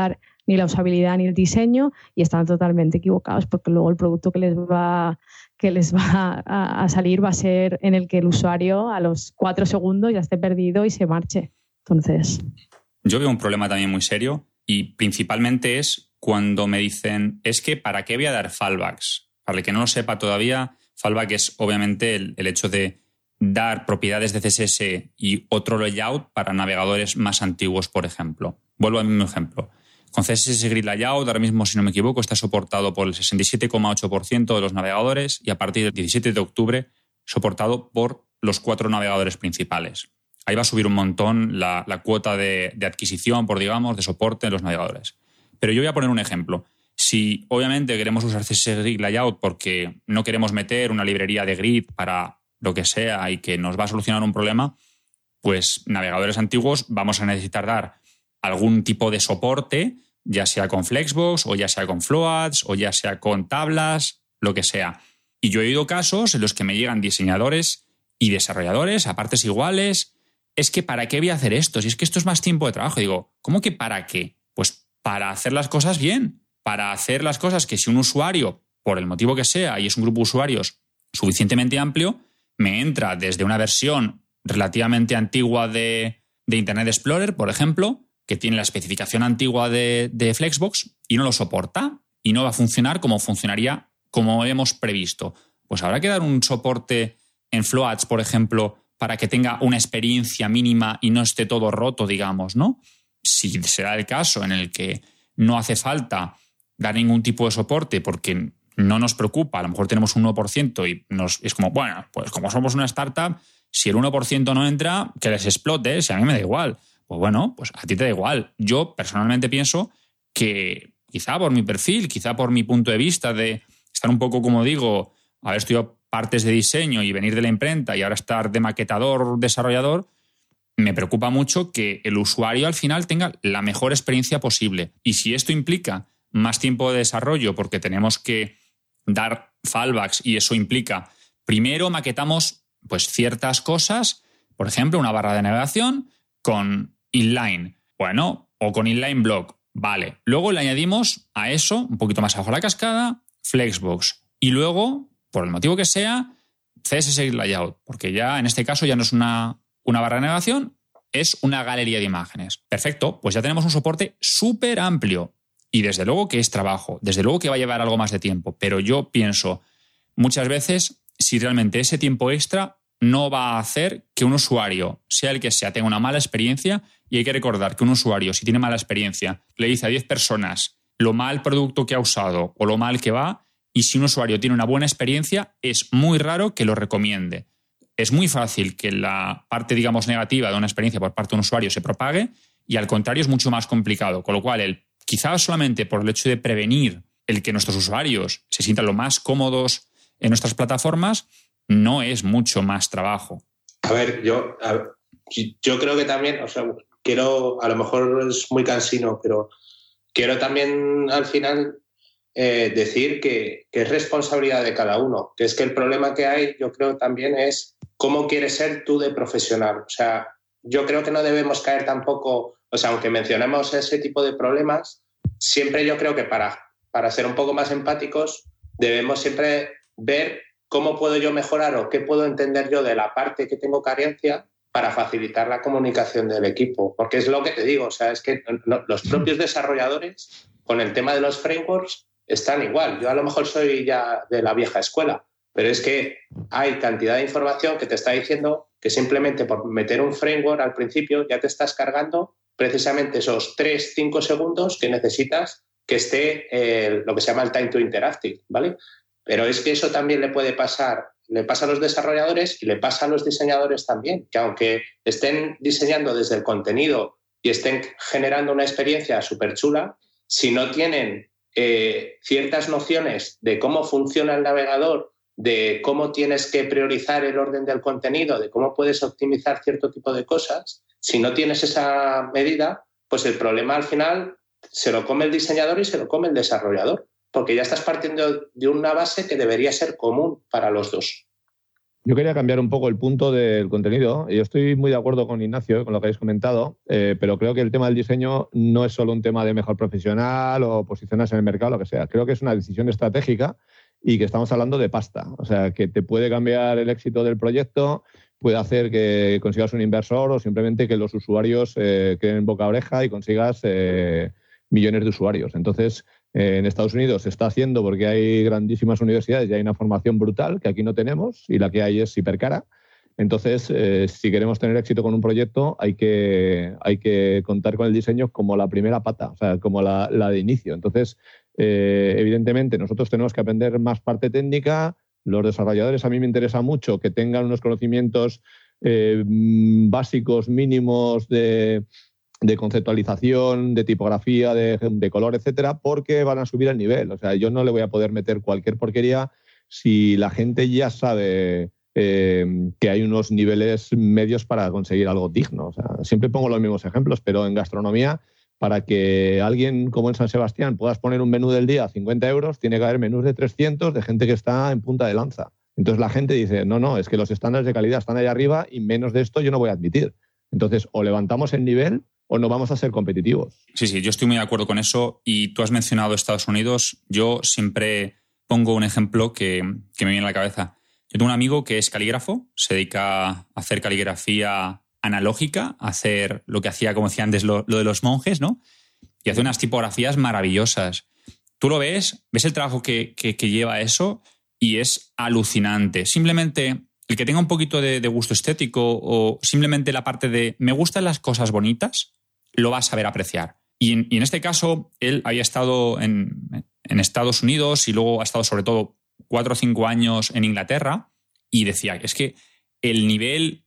ni la usabilidad ni el diseño, y están totalmente equivocados porque luego el producto que les va, que les va a, a salir va a ser en el que el usuario a los cuatro segundos ya esté perdido y se marche. Entonces... Yo veo un problema también muy serio y principalmente es cuando me dicen es que ¿para qué voy a dar fallbacks? Para el que no lo sepa todavía, fallback es obviamente el, el hecho de dar propiedades de C S S y otro layout para navegadores más antiguos, por ejemplo. Vuelvo al mismo ejemplo. Con C S S Grid Layout, ahora mismo, si no me equivoco, está soportado por el sesenta y siete coma ocho por ciento de los navegadores y a partir del diecisiete de octubre soportado por los cuatro navegadores principales. Ahí va a subir un montón la, la cuota de, de adquisición, por digamos, de soporte de los navegadores. Pero yo voy a poner un ejemplo. Si obviamente queremos usar C S S Grid Layout porque no queremos meter una librería de grid para lo que sea y que nos va a solucionar un problema, pues navegadores antiguos vamos a necesitar dar algún tipo de soporte, ya sea con Flexbox o ya sea con Floats o ya sea con tablas, lo que sea. Y yo he oído casos en los que me llegan diseñadores y desarrolladores a partes iguales. Es que ¿para qué voy a hacer esto? Si es que esto es más tiempo de trabajo. Y digo, ¿cómo que para qué? Pues para hacer las cosas bien, para hacer las cosas que si un usuario, por el motivo que sea, y es un grupo de usuarios suficientemente amplio, me entra desde una versión relativamente antigua de, de Internet Explorer, por ejemplo, que tiene la especificación antigua de, de Flexbox y no lo soporta y no va a funcionar como funcionaría como hemos previsto. Pues habrá que dar un soporte en Floats, por ejemplo, para que tenga una experiencia mínima y no esté todo roto, digamos, ¿no? Si se da el caso en el que no hace falta dar ningún tipo de soporte porque no nos preocupa, a lo mejor tenemos un uno por ciento y nos, es como, bueno, pues como somos una startup, si el uno por ciento no entra, que les explote, si a mí me da igual. Pues bueno, pues a ti te da igual. Yo personalmente pienso que quizá por mi perfil, quizá por mi punto de vista de estar un poco, como digo, haber estudiado partes de diseño y venir de la imprenta y ahora estar de maquetador, desarrollador, me preocupa mucho que el usuario al final tenga la mejor experiencia posible. Y si esto implica más tiempo de desarrollo porque tenemos que dar fallbacks y eso implica, primero maquetamos pues ciertas cosas, por ejemplo, una barra de navegación con inline, bueno, o con inline block, vale. Luego le añadimos a eso, un poquito más abajo la cascada, Flexbox. Y luego, por el motivo que sea, C S S Layout, porque ya en este caso ya no es una, una barra de navegación, es una galería de imágenes. Perfecto, pues ya tenemos un soporte súper amplio. Y desde luego que es trabajo, desde luego que va a llevar algo más de tiempo, pero yo pienso muchas veces si realmente ese tiempo extra no va a hacer que un usuario, sea el que sea, tenga una mala experiencia, y hay que recordar que un usuario, si tiene mala experiencia, le dice a diez personas lo mal producto que ha usado o lo mal que va, y si un usuario tiene una buena experiencia, es muy raro que lo recomiende. Es muy fácil que la parte, digamos, negativa de una experiencia por parte de un usuario se propague y al contrario es mucho más complicado, con lo cual el quizás solamente por el hecho de prevenir el que nuestros usuarios se sientan lo más cómodos en nuestras plataformas, no es mucho más trabajo. A ver, yo, a ver, yo creo que también, o sea, quiero, a lo mejor es muy cansino, pero quiero también al final eh, decir que, que es responsabilidad de cada uno, que es que el problema que hay, yo creo también es cómo quieres ser tú de profesional. O sea, yo creo que no debemos caer tampoco, o sea, aunque mencionemos ese tipo de problemas, siempre yo creo que para, para ser un poco más empáticos debemos siempre ver cómo puedo yo mejorar o qué puedo entender yo de la parte que tengo carencia para facilitar la comunicación del equipo. Porque es lo que te digo, o sea, es que no, los propios desarrolladores con el tema de los frameworks están igual. Yo a lo mejor soy ya de la vieja escuela, pero es que hay cantidad de información que te está diciendo que simplemente por meter un framework al principio ya te estás cargando precisamente esos tres cinco segundos que necesitas que esté eh, lo que se llama el time to interactive, ¿vale? Pero es que eso también le puede pasar, le pasa a los desarrolladores y le pasa a los diseñadores también, que aunque estén diseñando desde el contenido y estén generando una experiencia súper chula, si no tienen eh, ciertas nociones de cómo funciona el navegador, de cómo tienes que priorizar el orden del contenido, de cómo puedes optimizar cierto tipo de cosas, si no tienes esa medida, pues el problema al final se lo come el diseñador y se lo come el desarrollador, porque ya estás partiendo de una base que debería ser común para los dos. Yo quería cambiar un poco el punto del contenido. Yo estoy muy de acuerdo con Ignacio, con lo que habéis comentado, eh, pero creo que el tema del diseño no es solo un tema de mejor profesional o posicionarse en el mercado, lo que sea. Creo que es una decisión estratégica y que estamos hablando de pasta. O sea, que te puede cambiar el éxito del proyecto, puede hacer que consigas un inversor o simplemente que los usuarios eh, queden boca a oreja y consigas eh, millones de usuarios. Entonces, eh, en Estados Unidos se está haciendo porque hay grandísimas universidades y hay una formación brutal que aquí no tenemos y la que hay es hipercara. Entonces, eh, si queremos tener éxito con un proyecto, hay que, hay que contar con el diseño como la primera pata, o sea, como la, la de inicio. Entonces, eh, evidentemente, nosotros tenemos que aprender más parte técnica. Los desarrolladores, a mí me interesa mucho que tengan unos conocimientos eh, básicos, mínimos de, de conceptualización, de tipografía, de, de color, etcétera, porque van a subir el nivel. O sea, yo no le voy a poder meter cualquier porquería si la gente ya sabe eh, que hay unos niveles medios para conseguir algo digno. O sea, siempre pongo los mismos ejemplos, pero en gastronomía, para que alguien como en San Sebastián puedas poner un menú del día a cincuenta euros, tiene que haber menús de trescientos de gente que está en punta de lanza. Entonces la gente dice, no, no, es que los estándares de calidad están ahí arriba y menos de esto yo no voy a admitir. Entonces, o levantamos el nivel o no vamos a ser competitivos. Sí, sí, yo estoy muy de acuerdo con eso. Y tú has mencionado Estados Unidos. Yo siempre pongo un ejemplo que, que me viene a la cabeza. Yo tengo un amigo que es calígrafo, se dedica a hacer caligrafía analógica, hacer lo que hacía, como decía antes, lo, lo de los monjes, ¿no? Y hace unas tipografías maravillosas. Tú lo ves, ves el trabajo que, que, que lleva eso y es alucinante. Simplemente el que tenga un poquito de, de gusto estético o simplemente la parte de me gustan las cosas bonitas, lo va a saber apreciar. Y en, y en este caso, él había estado en, en Estados Unidos y luego ha estado sobre todo cuatro o cinco años en Inglaterra y decía, es que el nivel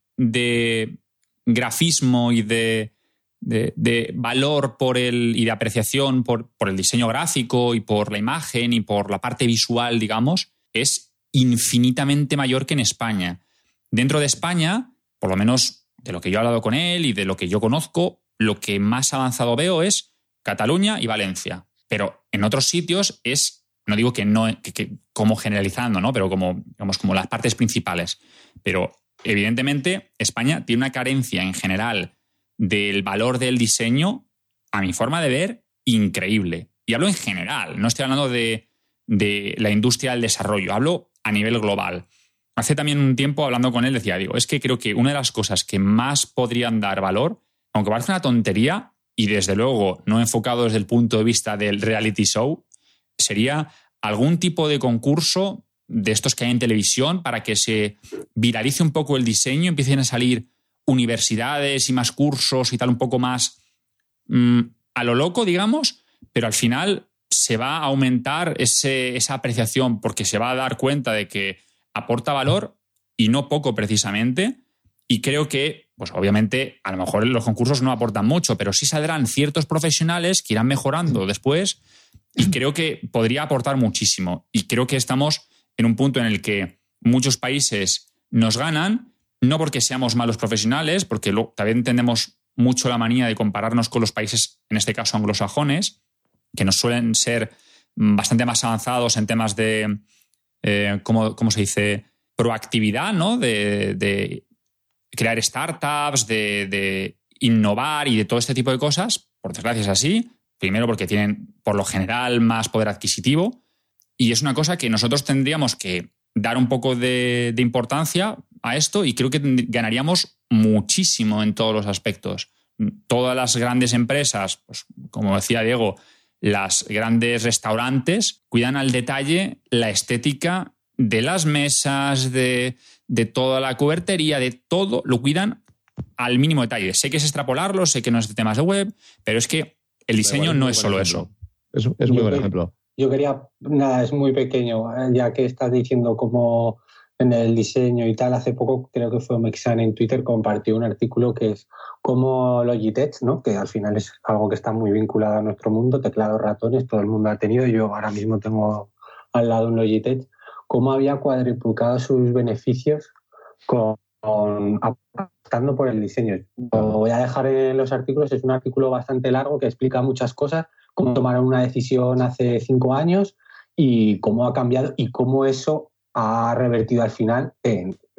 de grafismo y de, de, de valor por el, y de apreciación por, por el diseño gráfico y por la imagen y por la parte visual, digamos, es infinitamente mayor que en España. Dentro de España, por lo menos de lo que yo he hablado con él y de lo que yo conozco, lo que más avanzado veo es Cataluña y Valencia. Pero en otros sitios es, no digo que no, que, que, como generalizando, ¿no? Pero como, digamos, como las partes principales. Pero evidentemente, España tiene una carencia en general del valor del diseño, a mi forma de ver, increíble. Y hablo en general, no estoy hablando de, de la industria del desarrollo, hablo a nivel global. Hace también un tiempo, hablando con él, decía, digo, es que creo que una de las cosas que más podrían dar valor, aunque parece una tontería, y desde luego no enfocado desde el punto de vista del reality show, sería algún tipo de concurso de estos que hay en televisión para que se viralice un poco el diseño, empiecen a salir universidades y más cursos y tal, un poco más mmm, a lo loco, digamos, pero al final se va a aumentar ese, esa apreciación porque se va a dar cuenta de que aporta valor y no poco precisamente. Y creo que, pues obviamente, a lo mejor los concursos no aportan mucho, pero sí saldrán ciertos profesionales que irán mejorando después y creo que podría aportar muchísimo. Y creo que estamos en un punto en el que muchos países nos ganan, no porque seamos malos profesionales, porque lo, también tenemos mucho la manía de compararnos con los países, en este caso anglosajones, que nos suelen ser bastante más avanzados en temas de, eh, ¿cómo, cómo se dice?, proactividad, ¿no? De, de crear startups, de, de innovar y de todo este tipo de cosas. Por desgracia es así. Primero porque tienen, por lo general, más poder adquisitivo. Y es una cosa que nosotros tendríamos que dar un poco de, de importancia a esto y creo que ganaríamos muchísimo en todos los aspectos. Todas las grandes empresas, pues, como decía Diego, las grandes restaurantes cuidan al detalle la estética de las mesas, de, de toda la cubertería, de todo, lo cuidan al mínimo detalle. Sé que es extrapolarlo, sé que no es de temas de web, pero es que el diseño no es solo eso. Es, es un muy buen ejemplo. Yo quería, nada, es muy pequeño, ya que estás diciendo cómo en el diseño y tal, hace poco creo que fue Mexan en Twitter, compartió un artículo que es cómo Logitech, ¿no? Que al final es algo que está muy vinculado a nuestro mundo, teclados, ratones, todo el mundo ha tenido, yo ahora mismo tengo al lado un Logitech, cómo había cuadriplicado sus beneficios con, con apostando por el diseño. Lo voy a dejar en los artículos, es un artículo bastante largo que explica muchas cosas, cómo tomaron una decisión hace cinco años y cómo ha cambiado y cómo eso ha revertido al final en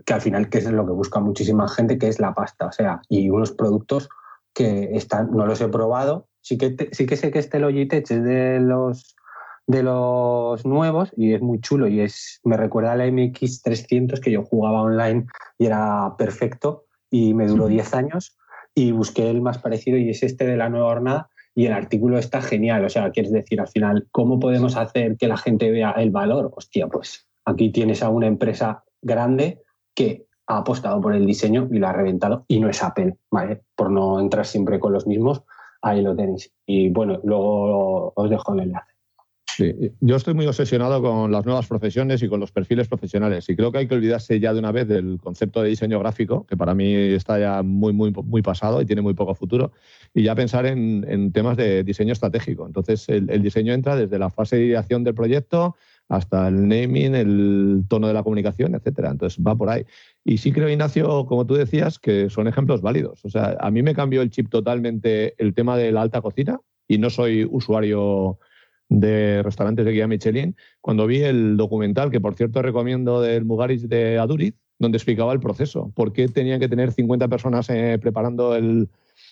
que al final que es lo que busca muchísima gente, que es la pasta, o sea, y unos productos que están, no los he probado, sí que, te, sí que sé que este Logitech es de los, de los nuevos y es muy chulo y es me recuerda a la M X trescientos que yo jugaba online y era perfecto y me duró diez años y busqué el más parecido y es este de la nueva hornada y el artículo está genial, o sea, quieres decir al final, ¿cómo podemos hacer que la gente vea el valor? Hostia, pues aquí tienes a una empresa grande que ha apostado por el diseño y lo ha reventado y no es Apple, ¿vale? Por no entrar siempre con los mismos, ahí lo tenéis. Y bueno, luego os dejo el enlace. Sí, yo estoy muy obsesionado con las nuevas profesiones y con los perfiles profesionales y creo que hay que olvidarse ya de una vez del concepto de diseño gráfico, que para mí está ya muy, muy, muy pasado y tiene muy poco futuro, y ya pensar en, en temas de diseño estratégico. Entonces, el, el diseño entra desde la fase de ideación del proyecto hasta el naming, el tono de la comunicación, etcétera. Entonces, va por ahí. Y sí creo, Ignacio, como tú decías, que son ejemplos válidos. O sea, a mí me cambió el chip totalmente el tema de la alta cocina y no soy usuario de restaurantes de guía Michelin, cuando vi el documental, que por cierto recomiendo, del Mugaris de Aduriz, donde explicaba el proceso, por qué tenían que tener cincuenta personas eh, preparando el,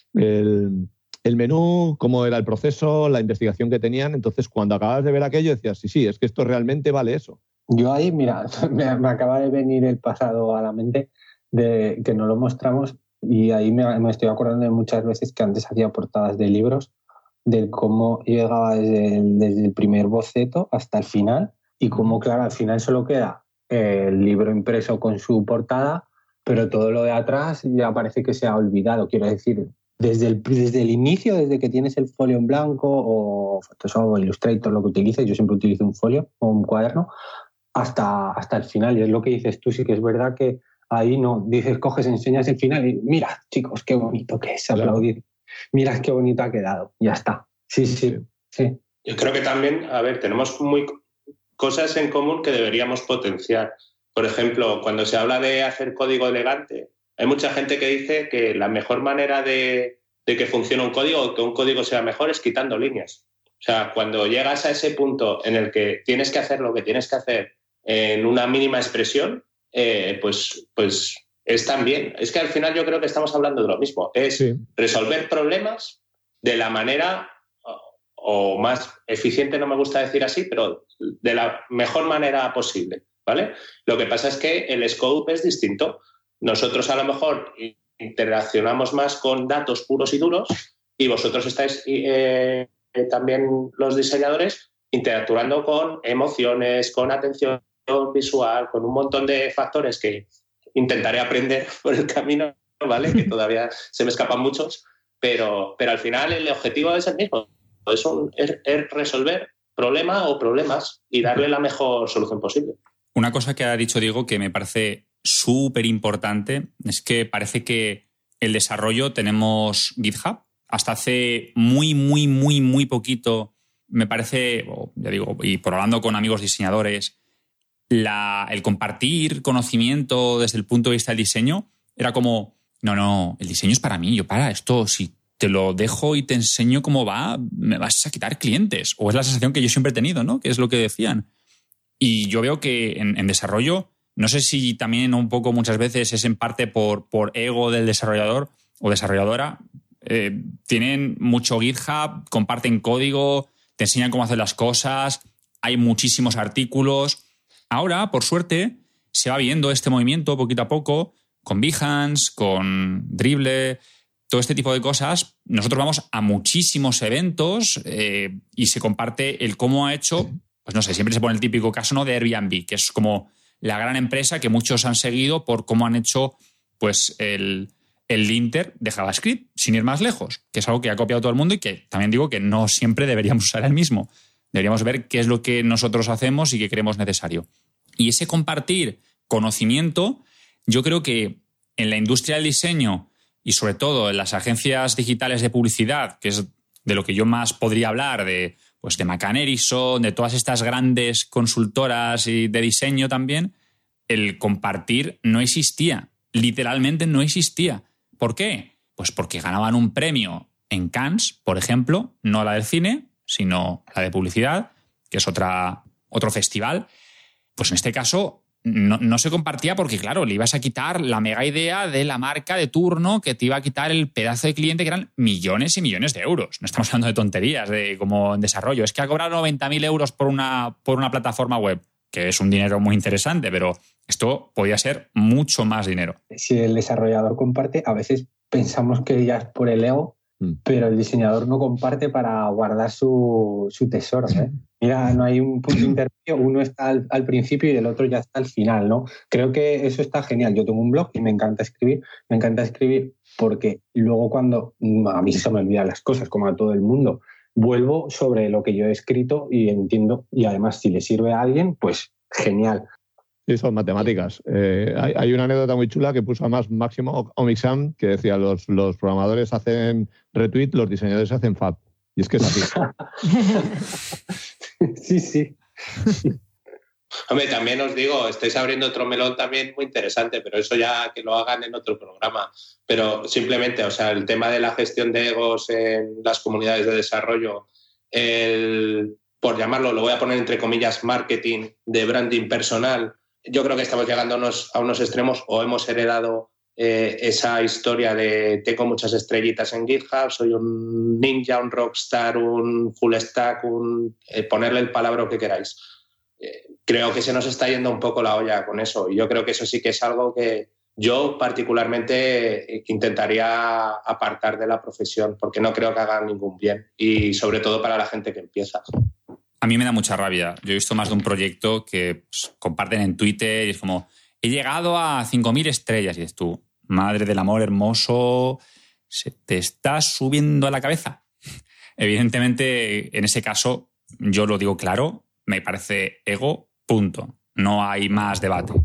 el, el menú, cómo era el proceso, la investigación que tenían. Entonces, cuando acabas de ver aquello, decías, sí, sí, es que esto realmente vale eso. Yo ahí, mira, me, me acaba de venir el pasado a la mente de que no lo mostramos y ahí me, me estoy acordando de muchas veces que antes hacía portadas de libros, de cómo llegaba desde el, desde el primer boceto hasta el final y cómo, claro, al final solo queda el libro impreso con su portada, pero todo lo de atrás ya parece que se ha olvidado. Quiero decir, desde el, desde el inicio, desde que tienes el folio en blanco o Photoshop o Illustrator, lo que utilices, yo siempre utilizo un folio o un cuaderno, hasta, hasta el final. Y es lo que dices tú, sí que es verdad que ahí no, dices, coges, enseñas el final y mira, chicos, qué bonito que es, aplaudir. Mira qué bonito ha quedado. Ya está. Sí, sí, sí. Yo creo que también, a ver, tenemos muy cosas en común que deberíamos potenciar. Por ejemplo, cuando se habla de hacer código elegante, hay mucha gente que dice que la mejor manera de, de que funcione un código, que un código sea mejor, es quitando líneas. O sea, cuando llegas a ese punto en el que tienes que hacer lo que tienes que hacer en una mínima expresión, eh, pues... pues es también, es que al final yo creo que estamos hablando de lo mismo, es sí. resolver problemas de la manera o, o más eficiente, no me gusta decir así, pero de la mejor manera posible, ¿vale? Lo que pasa es que el scope es distinto. Nosotros a lo mejor interaccionamos más con datos puros y duros y vosotros estáis eh, eh, también los diseñadores interactuando con emociones, con atención visual, con un montón de factores que intentaré aprender por el camino, ¿vale? Que todavía se me escapan muchos, pero, pero al final el objetivo es el mismo. Es, un, es, es resolver problema o problemas y darle la mejor solución posible. Una cosa que ha dicho Diego que me parece súper importante es que parece que el desarrollo tenemos GitHub. Hasta hace muy, muy, muy, muy poquito, me parece, ya digo, y por hablando con amigos diseñadores, La, el compartir conocimiento desde el punto de vista del diseño era como, no, no, el diseño es para mí, yo para esto, si te lo dejo y te enseño cómo va, me vas a quitar clientes. O es la sensación que yo siempre he tenido, ¿no? Que es lo que decían. Y yo veo que en, en desarrollo, no sé si también un poco muchas veces es en parte por, por ego del desarrollador o desarrolladora, eh, tienen mucho GitHub, comparten código, te enseñan cómo hacer las cosas, hay muchísimos artículos. Ahora, por suerte, se va viendo este movimiento poquito a poco con Behance, con Dribbble, todo este tipo de cosas. Nosotros vamos a muchísimos eventos eh, y se comparte el cómo ha hecho, pues no sé, siempre se pone el típico caso, ¿no?, de Airbnb, que es como la gran empresa que muchos han seguido por cómo han hecho pues el, el linter de JavaScript, sin ir más lejos, que es algo que ha copiado todo el mundo y que también digo que no siempre deberíamos usar el mismo. Deberíamos ver qué es lo que nosotros hacemos y qué creemos necesario. Y ese compartir conocimiento, yo creo que en la industria del diseño y sobre todo en las agencias digitales de publicidad, que es de lo que yo más podría hablar, de, pues de McCann Erickson, de todas estas grandes consultoras y de diseño también, el compartir no existía. Literalmente no existía. ¿Por qué? Pues porque ganaban un premio en Cannes, por ejemplo, no la del cine, sino la de publicidad, que es otra, otro festival. Pues en este caso no, no se compartía porque, claro, le ibas a quitar la mega idea de la marca de turno que te iba a quitar el pedazo de cliente que eran millones y millones de euros. No estamos hablando de tonterías de como en desarrollo. Es que ha cobrado noventa mil euros por una, por una plataforma web, que es un dinero muy interesante, pero esto podía ser mucho más dinero. Si el desarrollador comparte, a veces pensamos que ya es por el ego, mm. pero el diseñador no comparte para guardar su, su tesoro, ¿eh? Mira, no hay un punto intermedio, uno está al, al principio y el otro ya está al final, ¿no? Creo que eso está genial. Yo tengo un blog y me encanta escribir, me encanta escribir porque luego cuando a mí se me olvidan las cosas, como a todo el mundo, vuelvo sobre lo que yo he escrito y entiendo, y además si le sirve a alguien, pues genial. Sí, son matemáticas. Eh, hay, hay una anécdota muy chula que puso además Máximo Omixam, que decía, los, los programadores hacen retweet, los diseñadores hacen fab. Y es que es así. Sí, sí. Hombre, también os digo, estáis abriendo otro melón también muy interesante, pero eso ya que lo hagan en otro programa. Pero simplemente, o sea, el tema de la gestión de egos en las comunidades de desarrollo, el, por llamarlo, lo voy a poner entre comillas, marketing de branding personal, yo creo que estamos llegando a unos, a unos extremos o hemos heredado eh, esa historia de tengo muchas estrellitas en GitHub, soy un ninja, un rockstar, un full stack, un, eh, ponerle el palabra que queráis. Eh, creo que se nos está yendo un poco la olla con eso y yo creo que eso sí que es algo que yo particularmente eh, intentaría apartar de la profesión porque no creo que haga ningún bien y sobre todo para la gente que empieza. A mí me da mucha rabia. Yo he visto más de un proyecto que pues, comparten en Twitter y es como he llegado a cinco mil estrellas y dices tú, madre del amor hermoso, se te está subiendo a la cabeza. Evidentemente, en ese caso, yo lo digo claro, me parece ego, punto. No hay más debate.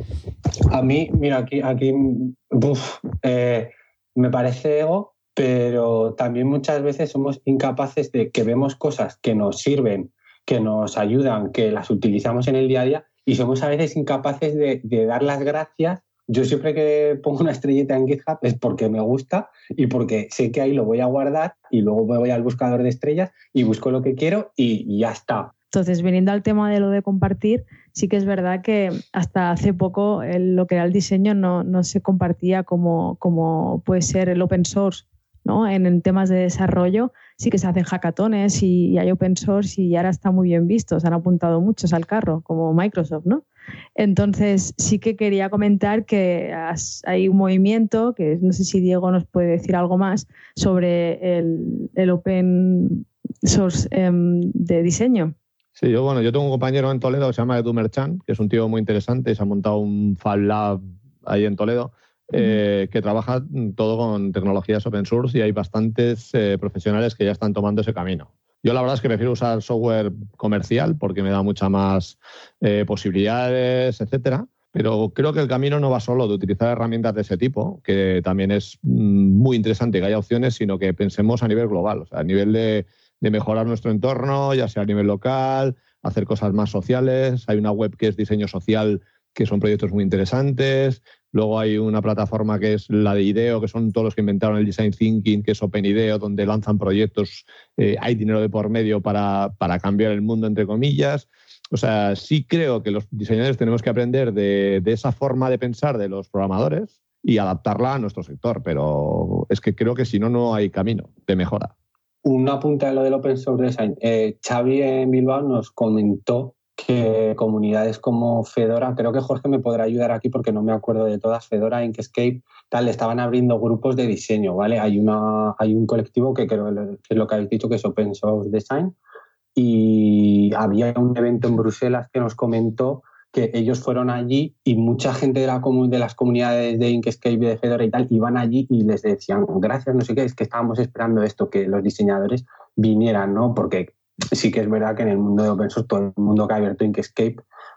A mí, mira, aquí, aquí uf, eh, me parece ego, pero también muchas veces somos incapaces de que vemos cosas que nos sirven, que nos ayudan, que las utilizamos en el día a día y somos a veces incapaces de, de dar las gracias. Yo siempre que pongo una estrellita en GitHub es porque me gusta y porque sé que ahí lo voy a guardar y luego me voy al buscador de estrellas y busco lo que quiero y, y ya está. Entonces, viniendo al tema de lo de compartir, sí que es verdad que hasta hace poco el, lo que era el diseño no, no se compartía como, como puede ser el open source, ¿no? En, en temas de desarrollo sí que se hacen hackatones y, y hay open source y ahora está muy bien visto, se han apuntado muchos al carro, como Microsoft, ¿no? Entonces sí que quería comentar que has, hay un movimiento, que no sé si Diego nos puede decir algo más, sobre el, el open source eh, de diseño. Sí, yo, bueno, yo tengo un compañero en Toledo que se llama Edu Merchant, que es un tío muy interesante y se ha montado un Fab Lab ahí en Toledo. Eh, que trabaja todo con tecnologías open source y hay bastantes eh, profesionales que ya están tomando ese camino. Yo la verdad es que prefiero usar software comercial porque me da muchas más eh, posibilidades, etcétera. Pero creo que el camino no va solo de utilizar herramientas de ese tipo, que también es mm, muy interesante que haya opciones, sino que pensemos a nivel global, o sea, a nivel de, de mejorar nuestro entorno, ya sea a nivel local, hacer cosas más sociales. Hay una web que es diseño social, que son proyectos muy interesantes. Luego hay una plataforma que es la de IDEO, que son todos los que inventaron el Design Thinking, que es OpenIDEO, donde lanzan proyectos, eh, hay dinero de por medio para, para cambiar el mundo, entre comillas. O sea, sí creo que los diseñadores tenemos que aprender de, de esa forma de pensar de los programadores y adaptarla a nuestro sector, pero es que creo que si no, no hay camino de mejora. Un apunte a lo del Open Source Design. Eh, Xavi en Bilbao nos comentó que comunidades como Fedora, creo que Jorge me podrá ayudar aquí porque no me acuerdo de todas, Fedora, Inkscape, tal, estaban abriendo grupos de diseño, ¿vale? Hay una hay un colectivo que creo que es lo que habéis dicho, que es Open Source Design, y había un evento en Bruselas que nos comentó que ellos fueron allí y mucha gente de, la comun- de las comunidades de Inkscape y de Fedora y tal iban allí y les decían gracias, no sé qué, es que estábamos esperando esto, que los diseñadores vinieran, ¿no? Porque sí que es verdad que en el mundo de open source, todo el mundo que ha abierto Inkscape,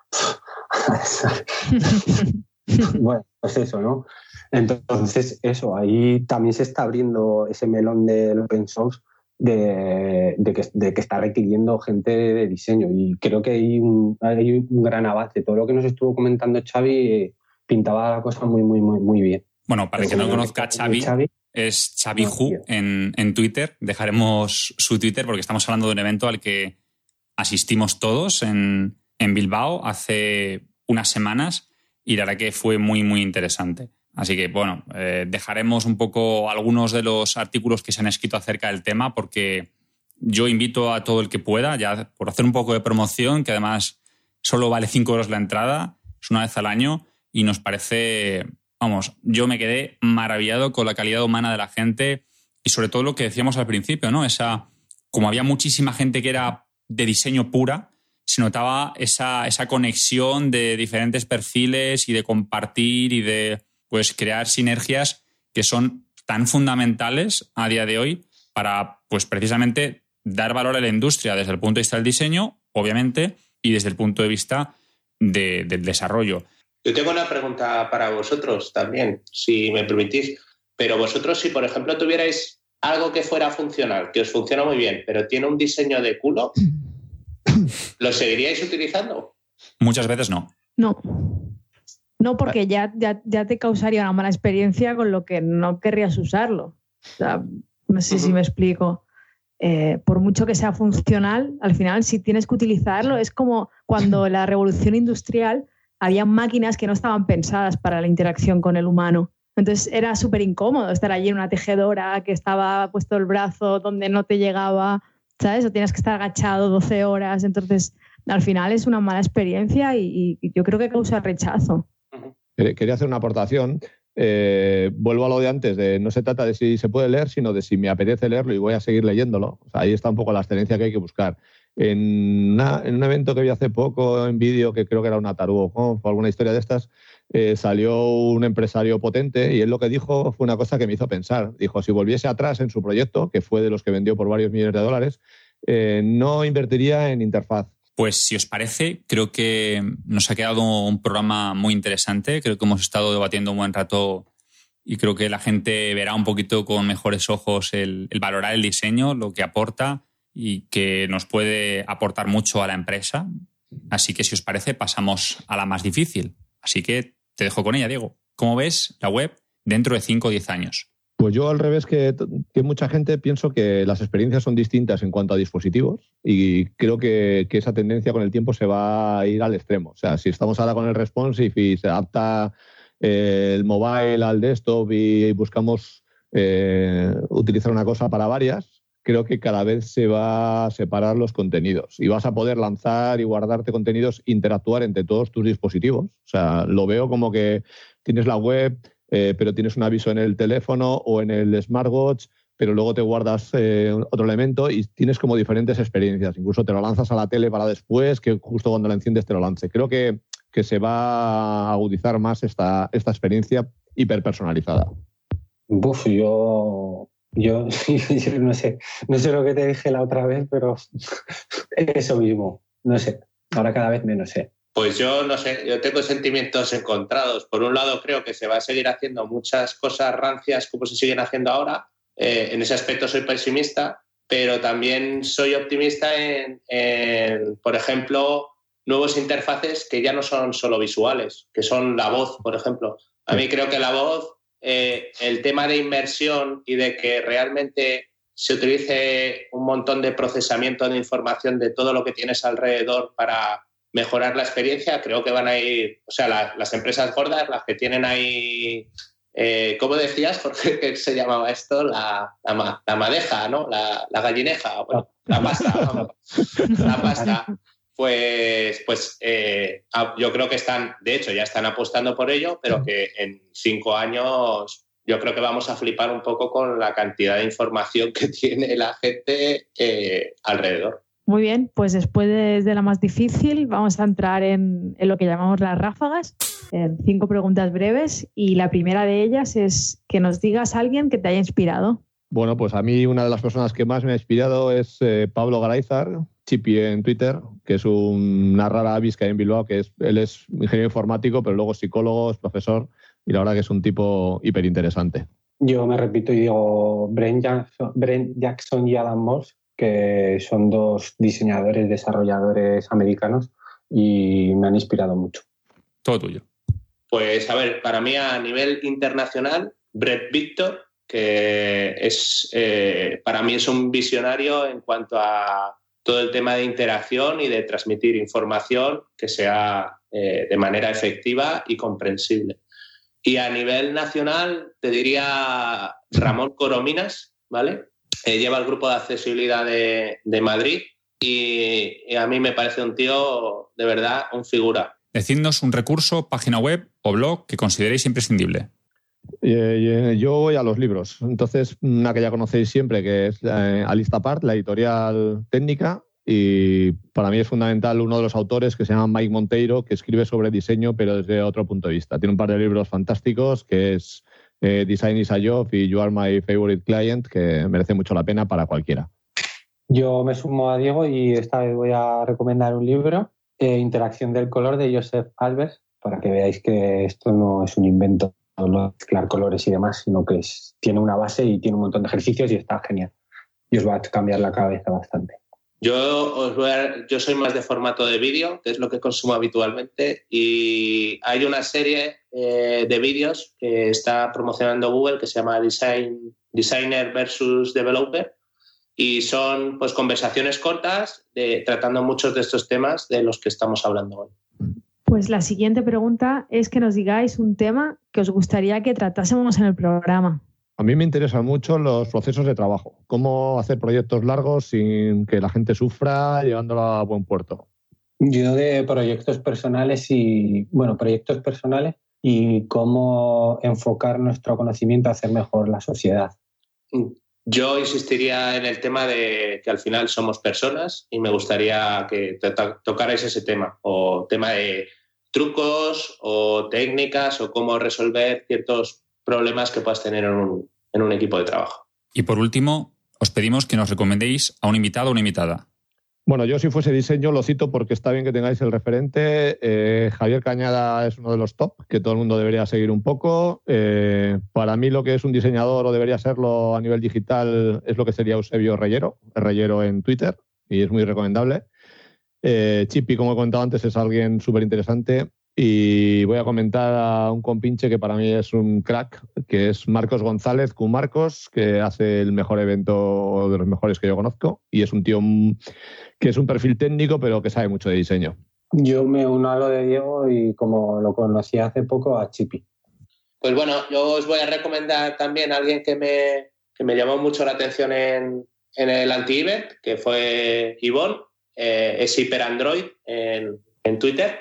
bueno, pues eso, ¿no? Entonces, eso, ahí también se está abriendo ese melón del open source de, de, que, de que está requiriendo gente de diseño y creo que hay un, hay un gran avance. Todo lo que nos estuvo comentando Xavi eh, pintaba la cosa muy, muy, muy, muy bien. Bueno, para el que no conozca a Xavi, Xavi, es Xavihu no, en, en Twitter. Dejaremos su Twitter porque estamos hablando de un evento al que asistimos todos en, en Bilbao hace unas semanas y la verdad que fue muy, muy interesante. Así que, bueno, eh, dejaremos un poco algunos de los artículos que se han escrito acerca del tema, porque yo invito a todo el que pueda, ya por hacer un poco de promoción, que además solo vale cinco euros la entrada, es una vez al año, y nos parece, vamos, yo me quedé maravillado con la calidad humana de la gente y sobre todo lo que decíamos al principio, ¿no? Esa, como había muchísima gente que era de diseño pura, se notaba esa, esa conexión de diferentes perfiles y de compartir y de pues crear sinergias que son tan fundamentales a día de hoy para pues precisamente dar valor a la industria desde el punto de vista del diseño, obviamente, y desde el punto de vista de, del desarrollo. Yo tengo una pregunta para vosotros también, si me permitís. Pero vosotros, si por ejemplo tuvierais algo que fuera funcional, que os funciona muy bien, pero tiene un diseño de culo, ¿lo seguiríais utilizando? Muchas veces no. No. No, porque ya, ya, ya te causaría una mala experiencia con lo que no querrías usarlo. O sea, no sé uh-huh. si me explico. Eh, por mucho que sea funcional, al final si tienes que utilizarlo, es como cuando en la revolución industrial había máquinas que no estaban pensadas para la interacción con el humano. Entonces era súper incómodo estar allí en una tejedora que estaba puesto el brazo donde no te llegaba, ¿sabes? O tienes que estar agachado doce horas. Entonces, al final es una mala experiencia y, y yo creo que causa rechazo. Quería hacer una aportación. Eh, vuelvo a lo de antes, de no se trata de si se puede leer, sino de si me apetece leerlo y voy a seguir leyéndolo. O sea, ahí está un poco la excelencia que hay que buscar. En, una, en un evento que vi hace poco en vídeo, que creo que era una Tarugo Conf o alguna historia de estas, eh, salió un empresario potente y él lo que dijo fue una cosa que me hizo pensar. Dijo, si volviese atrás en su proyecto, que fue de los que vendió por varios millones de dólares, eh, no invertiría en interfaz. Pues si os parece, creo que nos ha quedado un programa muy interesante. Creo que hemos estado debatiendo un buen rato y creo que la gente verá un poquito con mejores ojos el, el valorar el diseño, lo que aporta y que nos puede aportar mucho a la empresa. Así que si os parece, pasamos a la más difícil. Así que te dejo con ella, Diego. ¿Cómo ves la web dentro de cinco o diez años? Pues yo, al revés que, que mucha gente, pienso que las experiencias son distintas en cuanto a dispositivos y creo que, que esa tendencia con el tiempo se va a ir al extremo. O sea, si estamos ahora con el responsive y se adapta eh, el mobile al desktop y buscamos eh, utilizar una cosa para varias, creo que cada vez se va a separar los contenidos y vas a poder lanzar y guardarte contenidos, interactuar entre todos tus dispositivos. O sea, lo veo como que tienes la web, eh, pero tienes un aviso en el teléfono o en el smartwatch, pero luego te guardas eh, otro elemento y tienes como diferentes experiencias. Incluso te lo lanzas a la tele para después, que justo cuando la enciendes te lo lance. Creo que, que se va a agudizar más esta, esta experiencia hiperpersonalizada. Buf, yo... Yo, yo no sé, no sé lo que te dije la otra vez, pero eso mismo, no sé, ahora cada vez menos sé. Pues yo no sé, yo tengo sentimientos encontrados. Por un lado creo que se va a seguir haciendo muchas cosas rancias como se siguen haciendo ahora, eh, en ese aspecto soy pesimista, pero también soy optimista en, en, por ejemplo, nuevos interfaces que ya no son solo visuales, que son la voz, por ejemplo. A mí creo que la voz... Eh, el tema de inmersión y de que realmente se utilice un montón de procesamiento de información de todo lo que tienes alrededor para mejorar la experiencia, creo que van a ir, o sea, la, las empresas gordas, las que tienen ahí, eh, ¿cómo decías, Jorge, que se llamaba esto? La, la, la madeja, ¿no? La, la gallineja, bueno, la pasta, la pasta. Pues, pues eh, yo creo que están, de hecho ya están apostando por ello, pero que en cinco años yo creo que vamos a flipar un poco con la cantidad de información que tiene la gente eh, alrededor. Muy bien, pues después de, de la más difícil vamos a entrar en, en lo que llamamos las ráfagas, en cinco preguntas breves y la primera de ellas es que nos digas a alguien que te haya inspirado. Bueno, pues a mí una de las personas que más me ha inspirado es eh, Pablo Garayzar, Chipi en Twitter, que es un, una rara avis que hay en Bilbao, que es, él es ingeniero informático, pero luego psicólogo, es profesor, y la verdad que es un tipo hiper interesante. Yo me repito y digo Brent Jackson, Brent Jackson y Adam Moss, que son dos diseñadores, desarrolladores americanos, y me han inspirado mucho. Todo tuyo. Pues a ver, para mí a nivel internacional, Brett Victor, que es eh, para mí es un visionario en cuanto a todo el tema de interacción y de transmitir información que sea eh, de manera efectiva y comprensible. Y a nivel nacional, te diría Ramón Corominas, ¿vale? Eh, lleva el grupo de accesibilidad de, de Madrid y, y a mí me parece un tío, de verdad, un figura. Decidnos un recurso, página web o blog que consideréis imprescindible. Eh, yo voy a los libros. Entonces, una que ya conocéis siempre, que es eh, Alistapart, la editorial técnica, y para mí es fundamental uno de los autores que se llama Mike Monteiro, que escribe sobre diseño, pero desde otro punto de vista. Tiene un par de libros fantásticos, que es eh, Design is a Job y You Are My Favorite Client, que merece mucho la pena para cualquiera. Yo me sumo a Diego y esta vez voy a recomendar un libro, eh, Interacción del color, de Joseph Albers, para que veáis que esto no es un invento, no mezclar colores y demás, sino que es, tiene una base y tiene un montón de ejercicios y está genial. Y os va a cambiar la cabeza bastante. Yo, os voy a, yo soy más de formato de vídeo, que es lo que consumo habitualmente, y hay una serie eh, de vídeos que está promocionando Google que se llama Design, Designer versus Developer, y son pues conversaciones cortas de, tratando muchos de estos temas de los que estamos hablando hoy. Pues la siguiente pregunta es que nos digáis un tema que os gustaría que tratásemos en el programa. A mí me interesan mucho los procesos de trabajo. Cómo hacer proyectos largos sin que la gente sufra, llevándolo a buen puerto. Yo de proyectos personales y, bueno, proyectos personales y cómo enfocar nuestro conocimiento a hacer mejor la sociedad. Yo insistiría en el tema de que al final somos personas y me gustaría que to- tocarais ese tema, o tema de trucos o técnicas o cómo resolver ciertos problemas que puedas tener en un, en un equipo de trabajo. Y por último, os pedimos que nos recomendéis a un invitado o una invitada. Bueno, yo si fuese diseño lo cito porque está bien que tengáis el referente. Eh, Javier Cañada es uno de los top, que todo el mundo debería seguir un poco. Eh, para mí lo que es un diseñador o debería serlo a nivel digital es lo que sería Eusebio Reyero, Reyero en Twitter, y es muy recomendable. Eh, Chippy, como he comentado antes, es alguien súper interesante. Y voy a comentar a un compinche que para mí es un crack, que es Marcos González, Q Marcos, que hace el mejor evento, de los mejores que yo conozco, y es un tío que es un perfil técnico, pero que sabe mucho de diseño. Yo me uno a lo de Diego y como lo conocí hace poco, a Chippy. Pues bueno, yo os voy a recomendar también a alguien que me, que me llamó mucho la atención en, en el anti-event, que fue Ivonne, eh, es HiperAndroid en, en Twitter.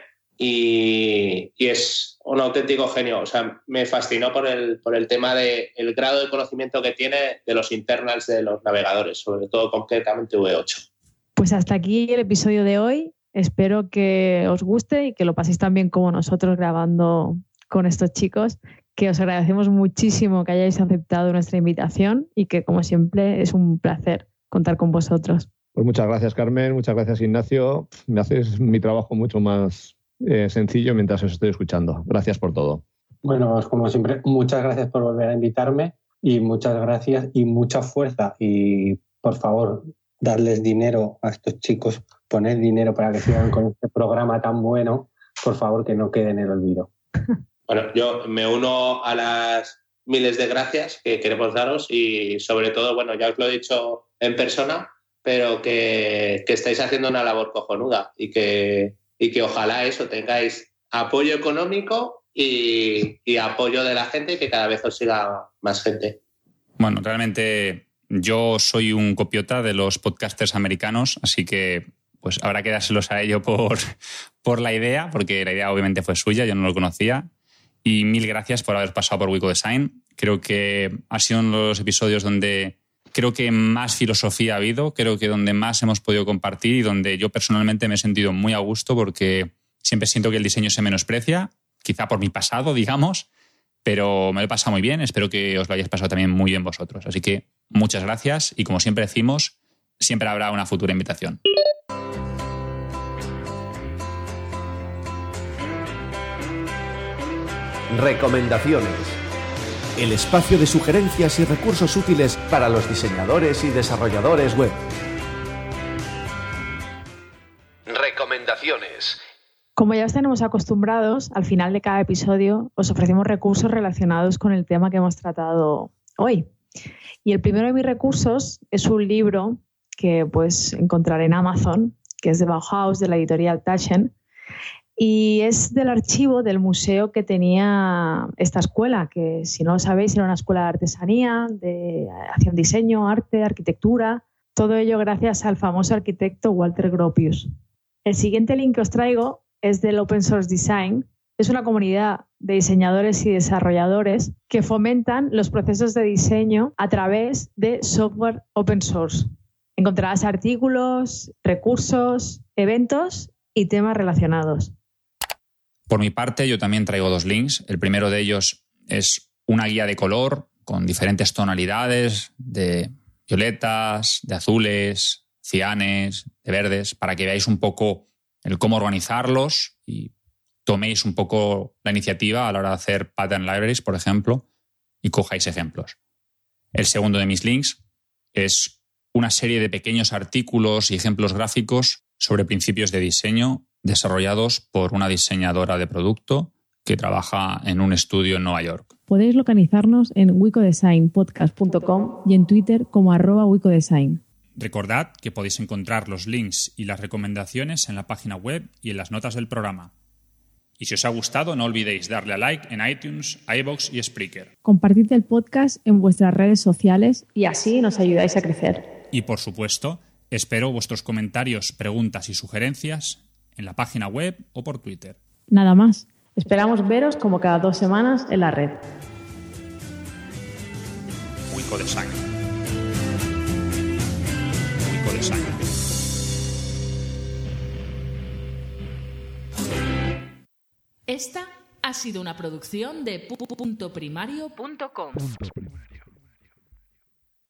Y, y es un auténtico genio. O sea, me fascinó por el, por el tema del de grado de conocimiento que tiene de los internals de los navegadores, sobre todo concretamente V ocho. Pues hasta aquí el episodio de hoy. Espero que os guste y que lo paséis tan bien como nosotros grabando con estos chicos, que os agradecemos muchísimo que hayáis aceptado nuestra invitación y que, como siempre, es un placer contar con vosotros. Pues muchas gracias, Carmen. Muchas gracias, Ignacio. Me haces mi trabajo mucho más Eh, sencillo mientras os estoy escuchando. Gracias por todo. Bueno, pues como siempre, muchas gracias por volver a invitarme y muchas gracias y mucha fuerza y por favor, darles dinero a estos chicos, poner dinero para que sigan con este programa tan bueno, por favor, que no quede en el olvido. Bueno, yo me uno a las miles de gracias que queremos daros y sobre todo, bueno, ya os lo he dicho en persona, pero que, que estáis haciendo una labor cojonuda y que y que ojalá eso tengáis apoyo económico y, y apoyo de la gente y que cada vez os siga más gente. Bueno, realmente yo soy un copiota de los podcasters americanos, así que pues habrá que dárselos a ello por, por la idea, porque la idea obviamente fue suya, yo no lo conocía. Y mil gracias por haber pasado por Wico Design. Creo que ha sido uno de los episodios donde creo que más filosofía ha habido, creo que donde más hemos podido compartir y donde yo personalmente me he sentido muy a gusto porque siempre siento que el diseño se menosprecia, quizá por mi pasado, digamos, pero me lo he pasado muy bien. Espero que os lo hayáis pasado también muy bien vosotros. Así que muchas gracias y como siempre decimos, siempre habrá una futura invitación. Recomendaciones. El espacio de sugerencias y recursos útiles para los diseñadores y desarrolladores web. Recomendaciones. Como ya os tenemos acostumbrados, al final de cada episodio os ofrecemos recursos relacionados con el tema que hemos tratado hoy. Y el primero de mis recursos es un libro que puedes encontrar en Amazon, que es de Bauhaus, de la editorial Taschen, y es del archivo del museo que tenía esta escuela, que si no lo sabéis era una escuela de artesanía, de hacían diseño, arte, arquitectura, todo ello gracias al famoso arquitecto Walter Gropius. El siguiente link que os traigo es del Open Source Design. Es una comunidad de diseñadores y desarrolladores que fomentan los procesos de diseño a través de software open source. Encontrarás artículos, recursos, eventos y temas relacionados. Por mi parte, yo también traigo dos links. El primero de ellos es una guía de color con diferentes tonalidades de violetas, de azules, cianes, de verdes, para que veáis un poco el cómo organizarlos y toméis un poco la iniciativa a la hora de hacer pattern libraries, por ejemplo, y cojáis ejemplos. El segundo de mis links es una serie de pequeños artículos y ejemplos gráficos sobre principios de diseño desarrollados por una diseñadora de producto que trabaja en un estudio en Nueva York. Podéis localizarnos en wicodesign podcast punto com y en Twitter como arroba wicodesign. Recordad que podéis encontrar los links y las recomendaciones en la página web y en las notas del programa. Y si os ha gustado, no olvidéis darle a like en iTunes, iVoox y Spreaker. Compartid el podcast en vuestras redes sociales y así nos ayudáis a crecer. Y por supuesto, espero vuestros comentarios, preguntas y sugerencias en la página web o por Twitter. Nada más. Esperamos veros como cada dos semanas en la red. Wicodesign. Wicodesign. Esta ha sido una producción de punto primario punto com.